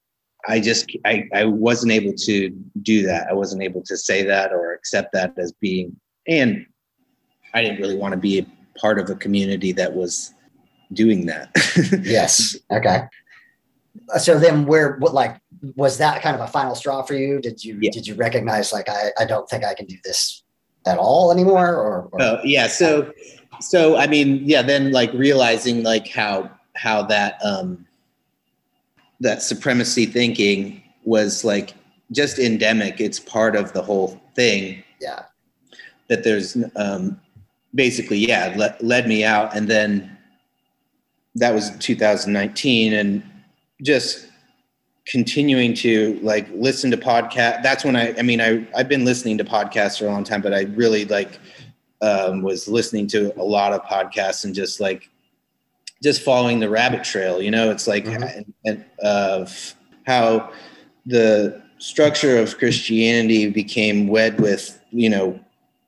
I just, I, I wasn't able to do that. I wasn't able to say that or accept that as being, and I didn't really want to be a part of a community that was doing that. Yes. Okay. So then where, what, like, was that kind of a final straw for you? Did you, yeah. did you recognize like, I, I don't think I can do this at all anymore? Or, or oh yeah. So, so, I mean, yeah, then like realizing like how, how that, um, that supremacy thinking was like just endemic. It's part of the whole thing. Yeah. That there's, um, basically, yeah, le- led me out. And then that was two thousand nineteen, and just continuing to like listen to podcast. That's when I, I mean, I, I've been listening to podcasts for a long time, but I really like, um, was listening to a lot of podcasts and just like, just following the rabbit trail, you know, it's like, mm-hmm. and, of how the structure of Christianity became wed with, you know,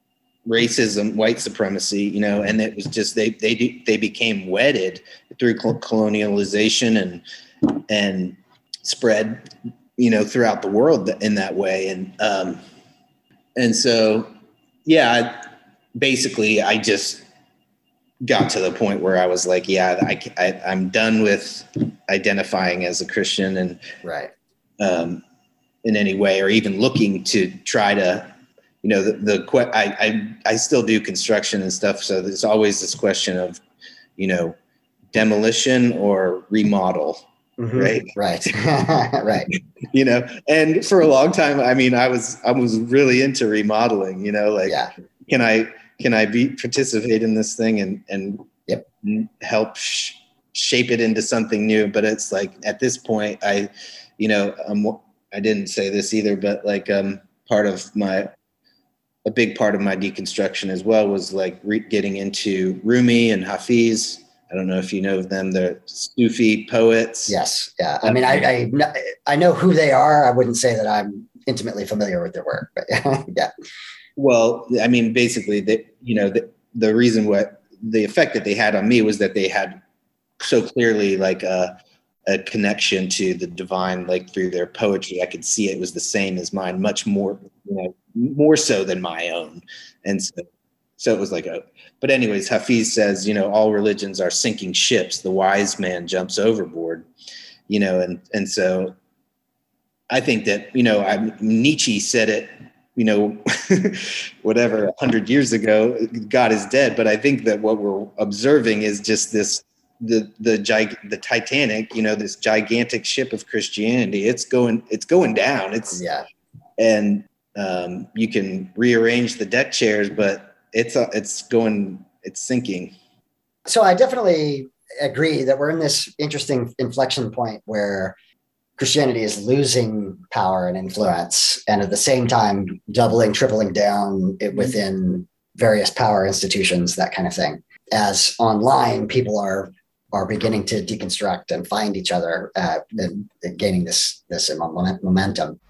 racism, white supremacy, you know, and it was just, they, they, they became wedded through colonialization and, and spread, you know, throughout the world in that way. And, um, and so, yeah, I, basically I just got to the point where I was like, yeah, I, I I'm done with identifying as a Christian and right. Um, in any way, or even looking to try to, you know, the, the I, I, I still do construction and stuff. So there's always this question of, you know, demolition or remodel. Mm-hmm. Right. Right. Right. You know, and for a long time, I mean, I was, I was really into remodeling, you know, like, yeah. can I, can I be participate in this thing and, and yep. help sh- shape it into something new? But it's like, at this point, I, you know, um, I didn't say this either, but like, um, part of my, a big part of my deconstruction as well was like re- getting into Rumi and Hafiz. I don't know if you know of them. They're Sufi poets. Yes. Yeah. I mean, I, I, I know who they are. I wouldn't say that I'm intimately familiar with their work, but yeah. Well, I mean, basically, the, you know, the, the reason what the effect that they had on me was that they had so clearly like a, a connection to the divine, like through their poetry. I could see it was the same as mine, much more, you know, more so than my own. And so, so it was like a, but anyways, Hafiz says, you know, all religions are sinking ships. The wise man jumps overboard, you know, and, and so I think that, you know, I, Nietzsche said it, you know, whatever, a hundred years ago, God is dead. But I think that what we're observing is just this, the, the, gig, the Titanic, you know, this gigantic ship of Christianity. It's going, it's going down. It's, yeah. And um, you can rearrange the deck chairs, but it's, uh, it's going, it's sinking. So I definitely agree that we're in this interesting inflection point where Christianity is losing power and influence, and at the same time, doubling, tripling down it within various power institutions, that kind of thing. As online, people are are beginning to deconstruct and find each other, uh, and, and gaining this this momentum.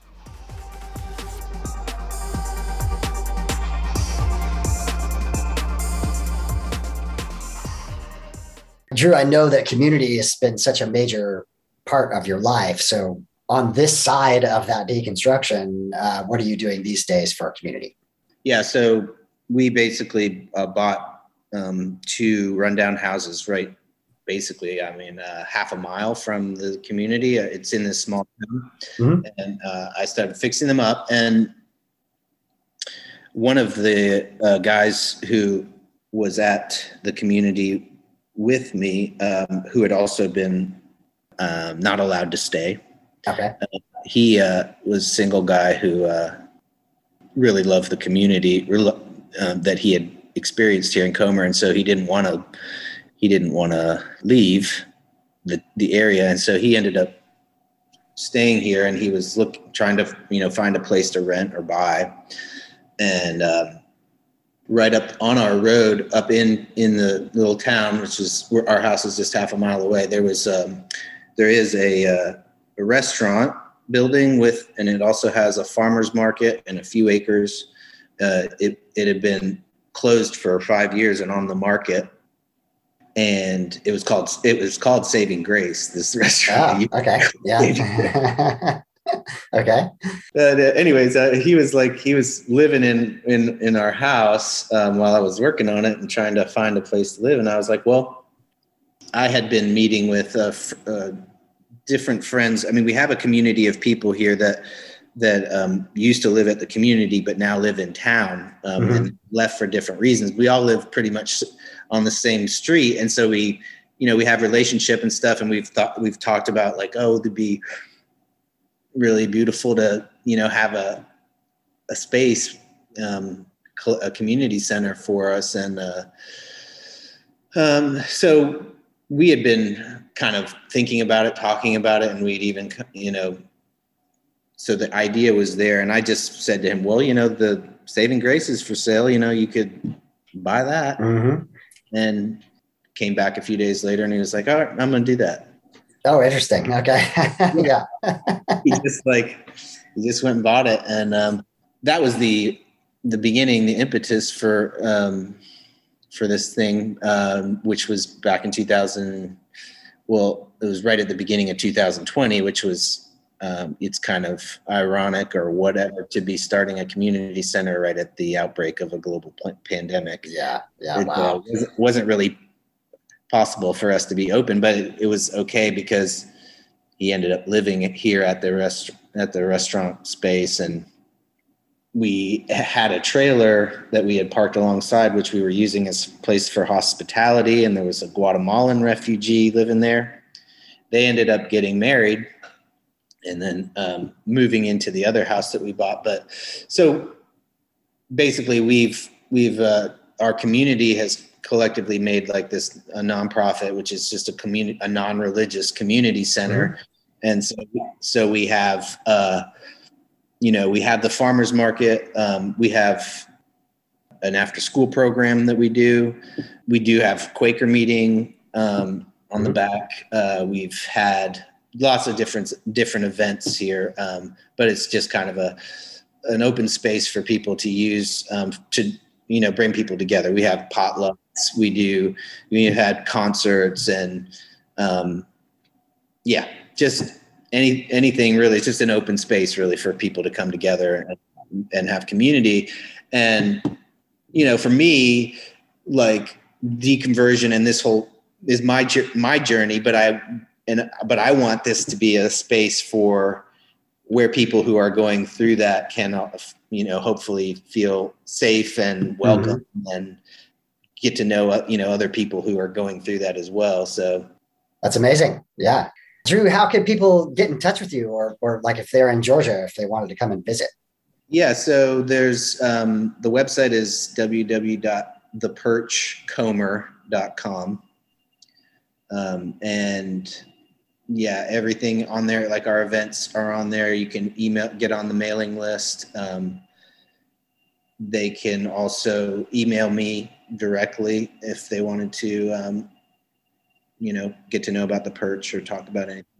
Drew, I know that community has been such a major part of your life. So on this side of that deconstruction, uh, what are you doing these days for our community? Yeah, so we basically uh, bought um, two rundown houses, right? Basically, I mean, uh, half a mile from the community. It's in this small town. Mm-hmm. And uh, I started fixing them up. And one of the uh, guys who was at the community with me, um, who had also been Um, not allowed to stay. Okay. Uh, he uh, was a single guy who uh, really loved the community re- uh, that he had experienced here in Comer, and so he didn't want to. He didn't want to leave the the area, and so he ended up staying here. And he was look trying to you know find a place to rent or buy, and um, right up on our road, up in in the little town, which is where our house is just half a mile away. There was. Um, There is a, uh, a restaurant building with, and it also has a farmer's market and a few acres. Uh, it, it had been closed for five years and on the market. And it was called, it was called Saving Grace, this restaurant. Oh, okay. Yeah. Okay. But uh, anyways, uh, he was like, he was living in, in, in our house um, while I was working on it and trying to find a place to live. And I was like, well, I had been meeting with uh, f- uh, different friends. I mean, we have a community of people here that, that um, used to live at the community, but now live in town um, mm-hmm. and left for different reasons. We all live pretty much on the same street. And so we, you know, we have relationship and stuff. And we've thought, we've talked about like, oh, it'd be really beautiful to, you know, have a, a space, um, a community center for us. And, uh, um, so we had been kind of thinking about it, talking about it, and we'd even, you know, so the idea was there. And I just said to him, well, you know, the Saving Grace is for sale, you know, you could buy that. Mm-hmm. And came back a few days later and he was like, all right, I'm going to do that. Oh, interesting. Okay. Yeah. he just like, he just went and bought it. And, um, that was the, the beginning, the impetus for, um, for this thing, um, which was back in two thousand. Well, it was right at the beginning of two thousand twenty, which was, um, it's kind of ironic or whatever to be starting a community center right at the outbreak of a global p- pandemic. Yeah. Yeah. It Wow. uh, wasn't, wasn't really possible for us to be open, but it, it was okay because he ended up living here at the rest at the restaurant space. And we had a trailer that we had parked alongside, which we were using as a place for hospitality. And there was a Guatemalan refugee living there. They ended up getting married and then um, moving into the other house that we bought. But so basically we've, we've, uh, our community has collectively made like this, a nonprofit, which is just a community, a non-religious community center. Mm-hmm. And so, so we have, uh, you know, we have the farmer's market. Um, we have an after school program that we do. We do have Quaker meeting um, on the back. Uh, we've had lots of different, different events here. Um, but it's just kind of a, an open space for people to use um, to, you know, bring people together. We have potlucks. We do, we've had concerts and um, yeah, just any, anything really. It's just an open space really for people to come together and, and have community. And, you know, for me, like deconversion and this whole is my, my journey, but I, and, but I want this to be a space for where people who are going through that can, you know, hopefully feel safe and welcome mm-hmm. and get to know, you know, other people who are going through that as well. So that's amazing. Yeah. Drew, how can people get in touch with you or, or like if they're in Georgia, if they wanted to come and visit? Yeah. So there's, um, the website is w w w dot the perch comer dot com. Um, and yeah, everything on there, like our events are on there. You can email, get on the mailing list. Um, they can also email me directly if they wanted to, um, you know, get to know about the Perch or talk about anything.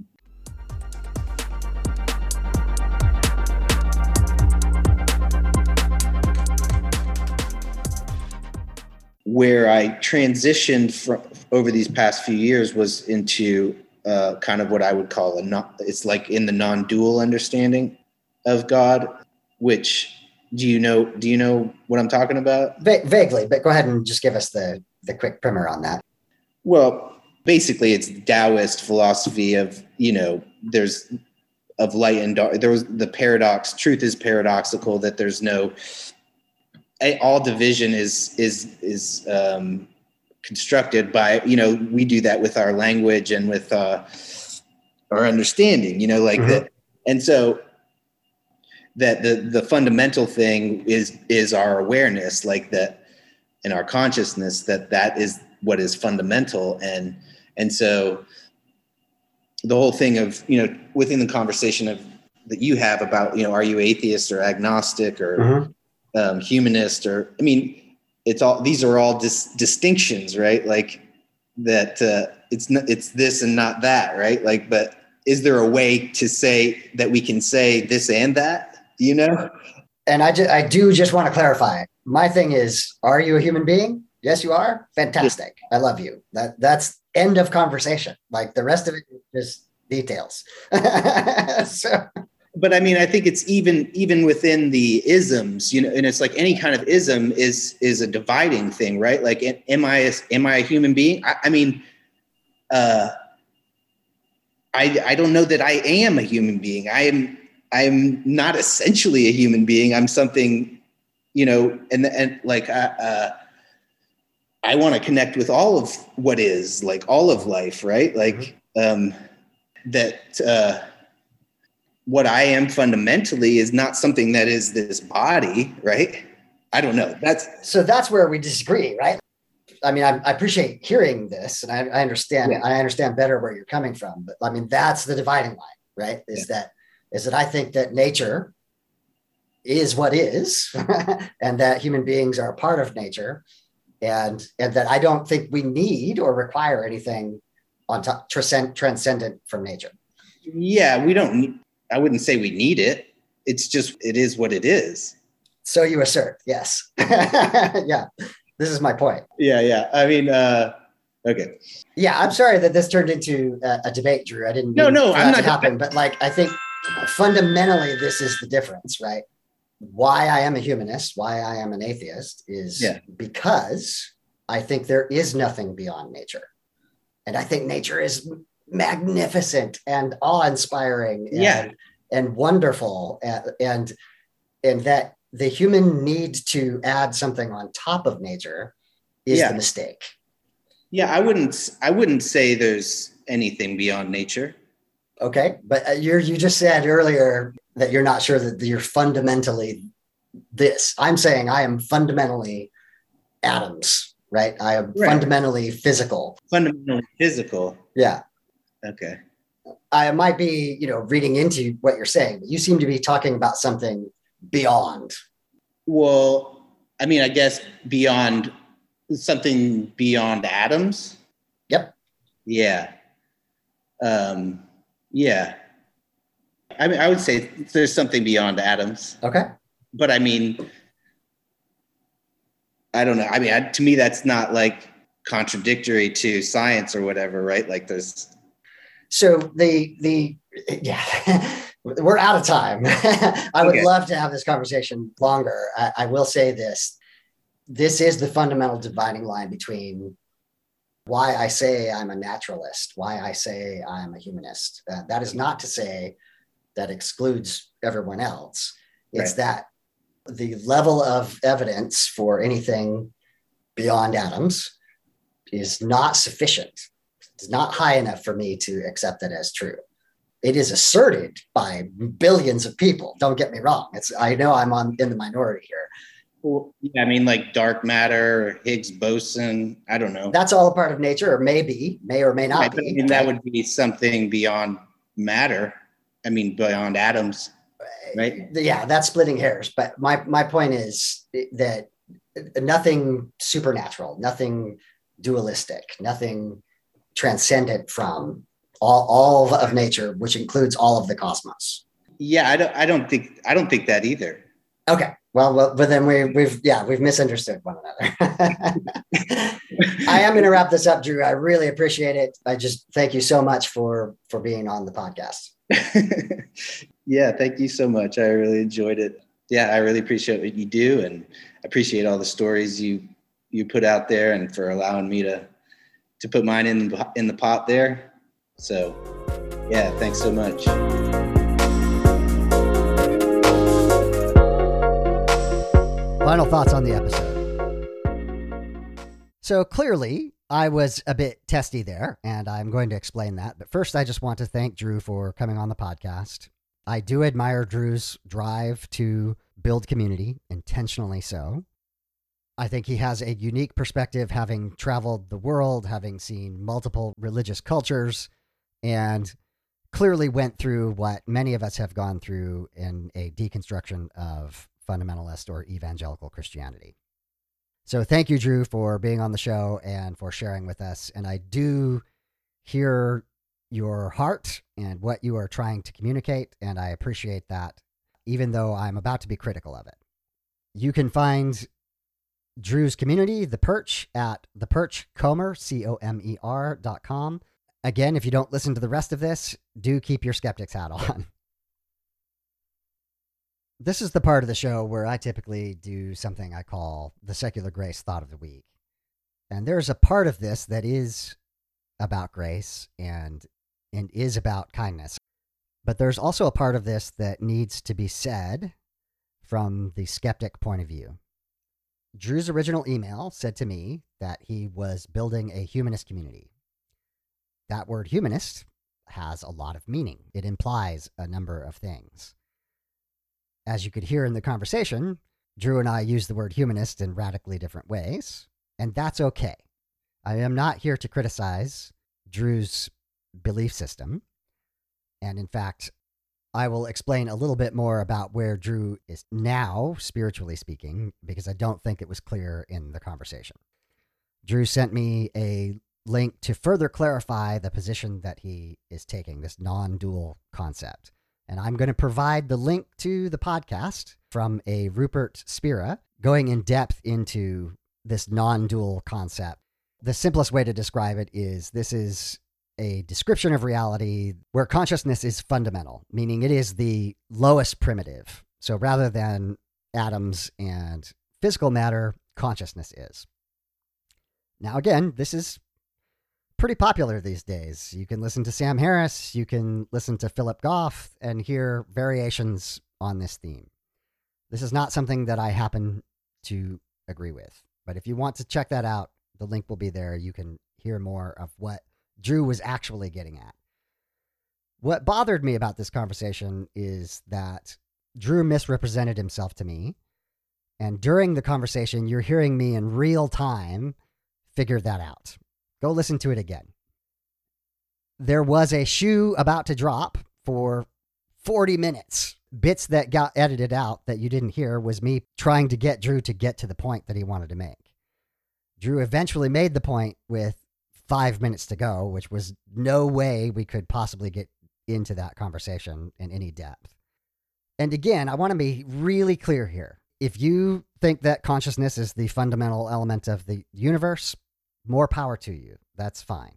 Where I transitioned from over these past few years was into uh, kind of what I would call a non, it's like in the non-dual understanding of God, which do you know, do you know what I'm talking about? Va- vaguely, but go ahead and just give us the, the quick primer on that. Well, basically it's Taoist philosophy of, you know, there's of light and dark. There was the paradox. Truth is paradoxical, that there's no, all division is, is, is, um, constructed by, you know, we do that with our language and with, uh, our understanding, you know, like mm-hmm. that. And so that the, the fundamental thing is, is our awareness, like that in our consciousness, that that is what is fundamental. And, and so the whole thing of, you know, within the conversation of that you have about, you know, are you atheist or agnostic or mm-hmm. um, humanist or, I mean, it's all, these are all dis- distinctions, right? Like that uh, it's not, it's this and not that, right? Like, but is there a way to say that we can say this and that, you know? And I, ju- I do just want to clarify. My thing is, are you a human being? Yes, you are. Fantastic. I love you. That that's end of conversation. Like the rest of it is just details. So, but I mean, I think it's even even within the isms, you know, and it's like any kind of ism is is a dividing thing, right? Like, am I a, am I a human being? I, I mean, uh, I I don't know that I am a human being. I am I'm not essentially a human being. I'm something, you know, and and like uh, uh, I want to connect with all of what is, like all of life, right? Like um, that. Uh, what I am fundamentally is not something that is this body, right? I don't know. That's so that's where we disagree, right? I mean, I, I appreciate hearing this, and I, I understand. Yeah. I understand better where you're coming from. But I mean, that's the dividing line, right? Is yeah. that is that I think that nature is what is, and that human beings are a part of nature, and and that I don't think we need or require anything on top transcend, transcendent from nature. Yeah, we don't need. I wouldn't say we need it. It's just, it is what it is. So you assert, yes. Yeah, this is my point. Yeah, yeah. I mean, uh, okay. Yeah, I'm sorry that this turned into a, a debate, Drew. I didn't mean no, no, for I'm that not to happen, but like, I think fundamentally this is the difference, right? Why I am a humanist, why I am an atheist is yeah. because I think there is nothing beyond nature. And I think nature is magnificent and awe-inspiring and, yeah. and wonderful and, and and that the human need to add something on top of nature is yeah. the mistake. Yeah, I wouldn't I wouldn't say there's anything beyond nature. Okay, but you're you just said earlier that you're not sure that you're fundamentally this. I'm saying I am fundamentally atoms, right? I am right. fundamentally physical. Fundamentally physical. Yeah. Okay. I might be, you know, reading into what you're saying, but you seem to be talking about something beyond. Well, I mean, I guess beyond something beyond atoms. Yep. Yeah. Um, yeah. I mean, I would say there's something beyond atoms. Okay. But I mean, I don't know. I mean, I, to me, that's not like contradictory to science or whatever, right? Like there's. So the, the, yeah, we're out of time. I would okay. love to have this conversation longer. I, I will say this. This is the fundamental dividing line between why I say I'm a naturalist, why I say I'm a humanist. Uh, that is not to say that excludes everyone else. It's right. that the level of evidence for anything beyond atoms is not sufficient. It's not high enough for me to accept it as true. It is asserted by billions of people. Don't get me wrong. It's I know I'm on in the minority here. Well, yeah, I mean, like dark matter, Higgs boson. I don't know. That's all a part of nature, or maybe, may or may not right, be. But I mean, that would be something beyond matter. I mean, beyond atoms, right? Yeah, that's splitting hairs. But my my point is that nothing supernatural, nothing dualistic, nothing transcendent from all, all of nature, which includes all of the cosmos. Yeah, I don't I don't think I don't think that either. Okay. Well, well, but then we, we've, yeah, we've misunderstood one another. I am going to wrap this up, Drew. I really appreciate it. I just thank you so much for, for being on the podcast. Yeah. Thank you so much. I really enjoyed it. Yeah. I really appreciate what you do and appreciate all the stories you, you put out there and for allowing me to, to put mine in, in the pot there. So yeah, thanks so much. Final thoughts on the episode. So clearly, I was a bit testy there, and I'm going to explain that. But first, I just want to thank Drew for coming on the podcast. I do admire Drew's drive to build community, intentionally so. I think he has a unique perspective, having traveled the world, having seen multiple religious cultures, and clearly went through what many of us have gone through in a deconstruction of fundamentalist or evangelical Christianity. So thank you, Drew, for being on the show and for sharing with us. And I do hear your heart and what you are trying to communicate, and I appreciate that, even though I'm about to be critical of it. You can find Drew's community, The Perch, at the perch comer, C O M E R dot com. Again, if you don't listen to the rest of this, do keep your skeptic's hat on. This is the part of the show where I typically do something I call the Secular Grace Thought of the Week. And there's a part of this that is about grace and and is about kindness. But there's also a part of this that needs to be said from the skeptic point of view. Drew's original email said to me that he was building a humanist community. That word humanist has a lot of meaning. It implies a number of things. As you could hear in the conversation, Drew and I use the word humanist in radically different ways, and that's okay. I am not here to criticize Drew's belief system. And in fact, I will explain a little bit more about where Drew is now, spiritually speaking, because I don't think it was clear in the conversation. Drew sent me a link to further clarify the position that he is taking, this non-dual concept. And I'm going to provide the link to the podcast from a Rupert Spira going in depth into this non-dual concept. The simplest way to describe it is this is a description of reality where consciousness is fundamental, meaning it is the lowest primitive. So rather than atoms and physical matter, consciousness is. Now, again, this is pretty popular these days. You can listen to Sam Harris, you can listen to Philip Goff, and hear variations on this theme. This is not something that I happen to agree with, but if you want to check that out, the link will be there. You can hear more of what Drew was actually getting at. What bothered me about this conversation is that Drew misrepresented himself to me, and during the conversation, you're hearing me in real time figure that out. Go listen to it again. There was a shoe about to drop for forty minutes. Bits that got edited out that you didn't hear was me trying to get Drew to get to the point that he wanted to make. Drew eventually made the point with five minutes to go, which was no way we could possibly get into that conversation in any depth. And again, I want to be really clear here. If you think that consciousness is the fundamental element of the universe, more power to you. That's fine.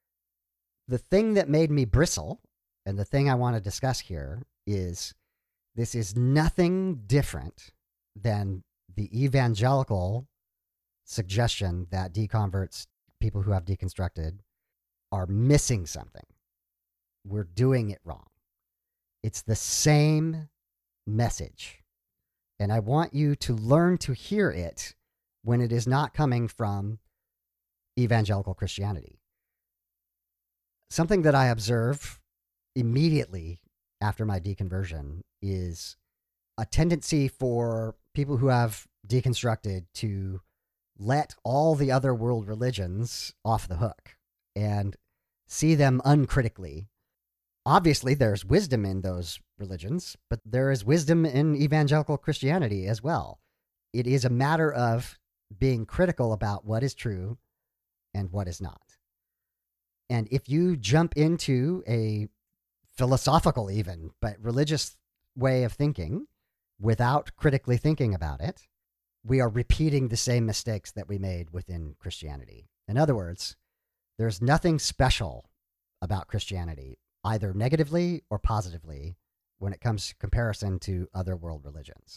The thing that made me bristle, and the thing I want to discuss here, is this is nothing different than the evangelical suggestion that deconverts, people who have deconstructed, are missing something. We're doing it wrong. It's the same message. And I want you to learn to hear it when it is not coming from evangelical Christianity. Something that I observe immediately after my deconversion is a tendency for people who have deconstructed to let all the other world religions off the hook and see them uncritically. Obviously, there's wisdom in those religions, but there is wisdom in evangelical Christianity as well. It is a matter of being critical about what is true and what is not. And if you jump into a philosophical even, but religious way of thinking without critically thinking about it, we are repeating the same mistakes that we made within Christianity. In other words, there's nothing special about Christianity, either negatively or positively, when it comes to comparison to other world religions.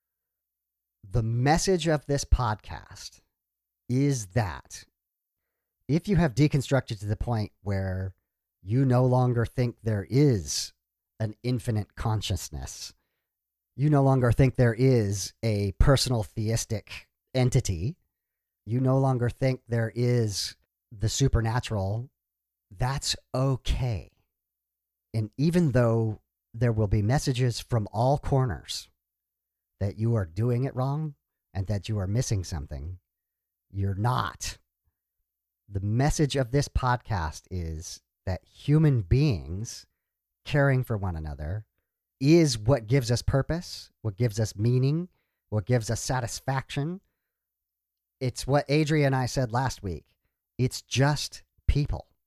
The message of this podcast is that if you have deconstructed to the point where you no longer think there is an infinite consciousness, you no longer think there is a personal theistic entity, you no longer think there is the supernatural, that's okay. And even though there will be messages from all corners that you are doing it wrong and that you are missing something, you're not. The message of this podcast is that human beings caring for one another is what gives us purpose, what gives us meaning, what gives us satisfaction. It's what Adrian and I said last week. It's just people.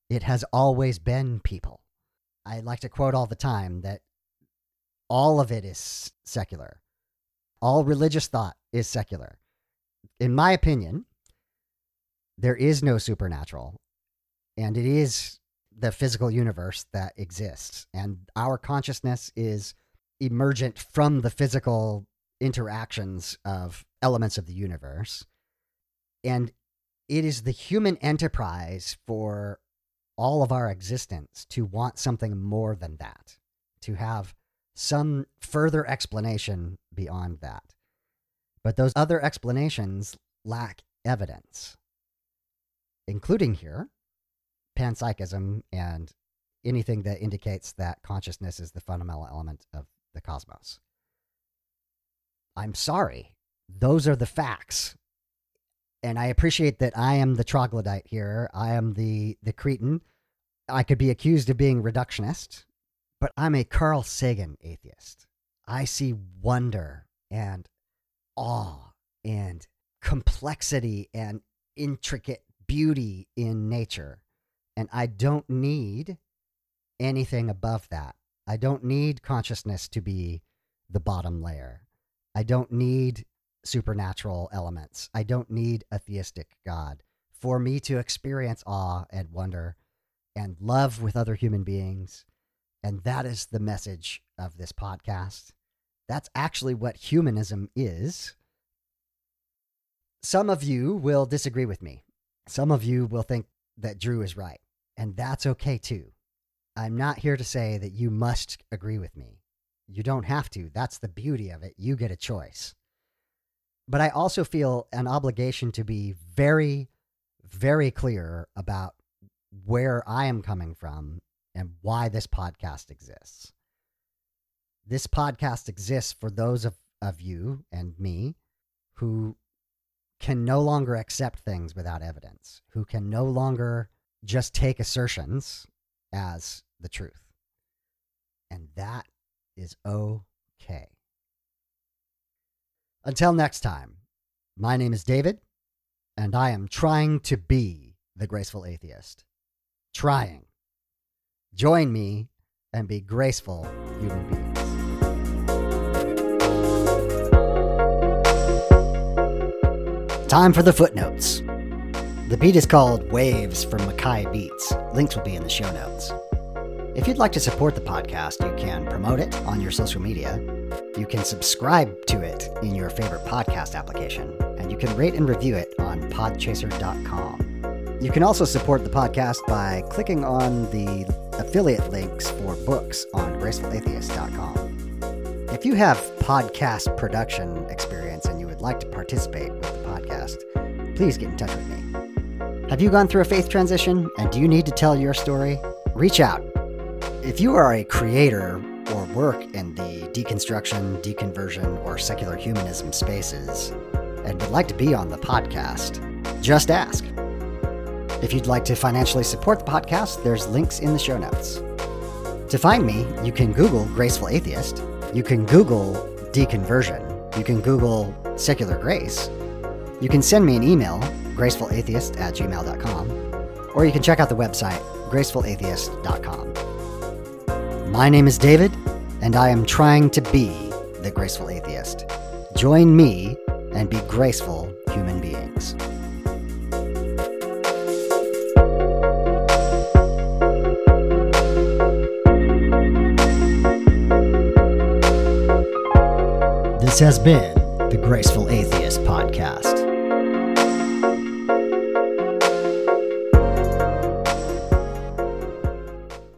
It has always been people. I like to quote all the time that all of it is secular. All religious thought is secular. In my opinion, there is no supernatural, and it is the physical universe that exists. And our consciousness is emergent from the physical interactions of elements of the universe. And it is the human enterprise for all of our existence to want something more than that, to have some further explanation beyond that. But those other explanations lack evidence, including here, panpsychism and anything that indicates that consciousness is the fundamental element of the cosmos. I'm sorry. Those are the facts. And I appreciate that I am the troglodyte here. I am the, the cretin. I could be accused of being reductionist, but I'm a Carl Sagan atheist. I see wonder and awe and complexity and intricate beauty in nature. And I don't need anything above that. I don't need consciousness to be the bottom layer. I don't need supernatural elements. I don't need a theistic God for me to experience awe and wonder and love with other human beings. And that is the message of this podcast. That's actually what humanism is. Some of you will disagree with me. Some of you will think that Drew is right, and that's okay too. I'm not here to say that you must agree with me. You don't have to. That's the beauty of it. You get a choice. But I also feel an obligation to be very, very clear about where I am coming from and why this podcast exists. This podcast exists for those of, of you and me who can no longer accept things without evidence, who can no longer just take assertions as the truth. And that is okay. Until next time, my name is David, and I am trying to be the graceful atheist. Trying. Join me and be graceful human beings. Time for the footnotes. The beat is called Waves from Mackay Beats. Links will be in the show notes. If you'd like to support the podcast, you can promote it on your social media. You can subscribe to it in your favorite podcast application, and you can rate and review it on podchaser dot com. You can also support the podcast by clicking on the affiliate links for books on graceful atheist dot com. If you have podcast production experience and you would like to participate with the podcast, please get in touch with me. Have you gone through a faith transition and do you need to tell your story? Reach out. If you are a creator or work in the deconstruction, deconversion, or secular humanism spaces and would like to be on the podcast, just ask. If you'd like to financially support the podcast, there's links in the show notes. To find me, you can Google Graceful Atheist. You can Google deconversion. You can Google secular grace. You can send me an email, graceful atheist at gmail dot com, or you can check out the website, graceful atheist dot com. My name is David, and I am trying to be the graceful atheist. Join me and be graceful human beings. This has been the Graceful Atheist Podcast.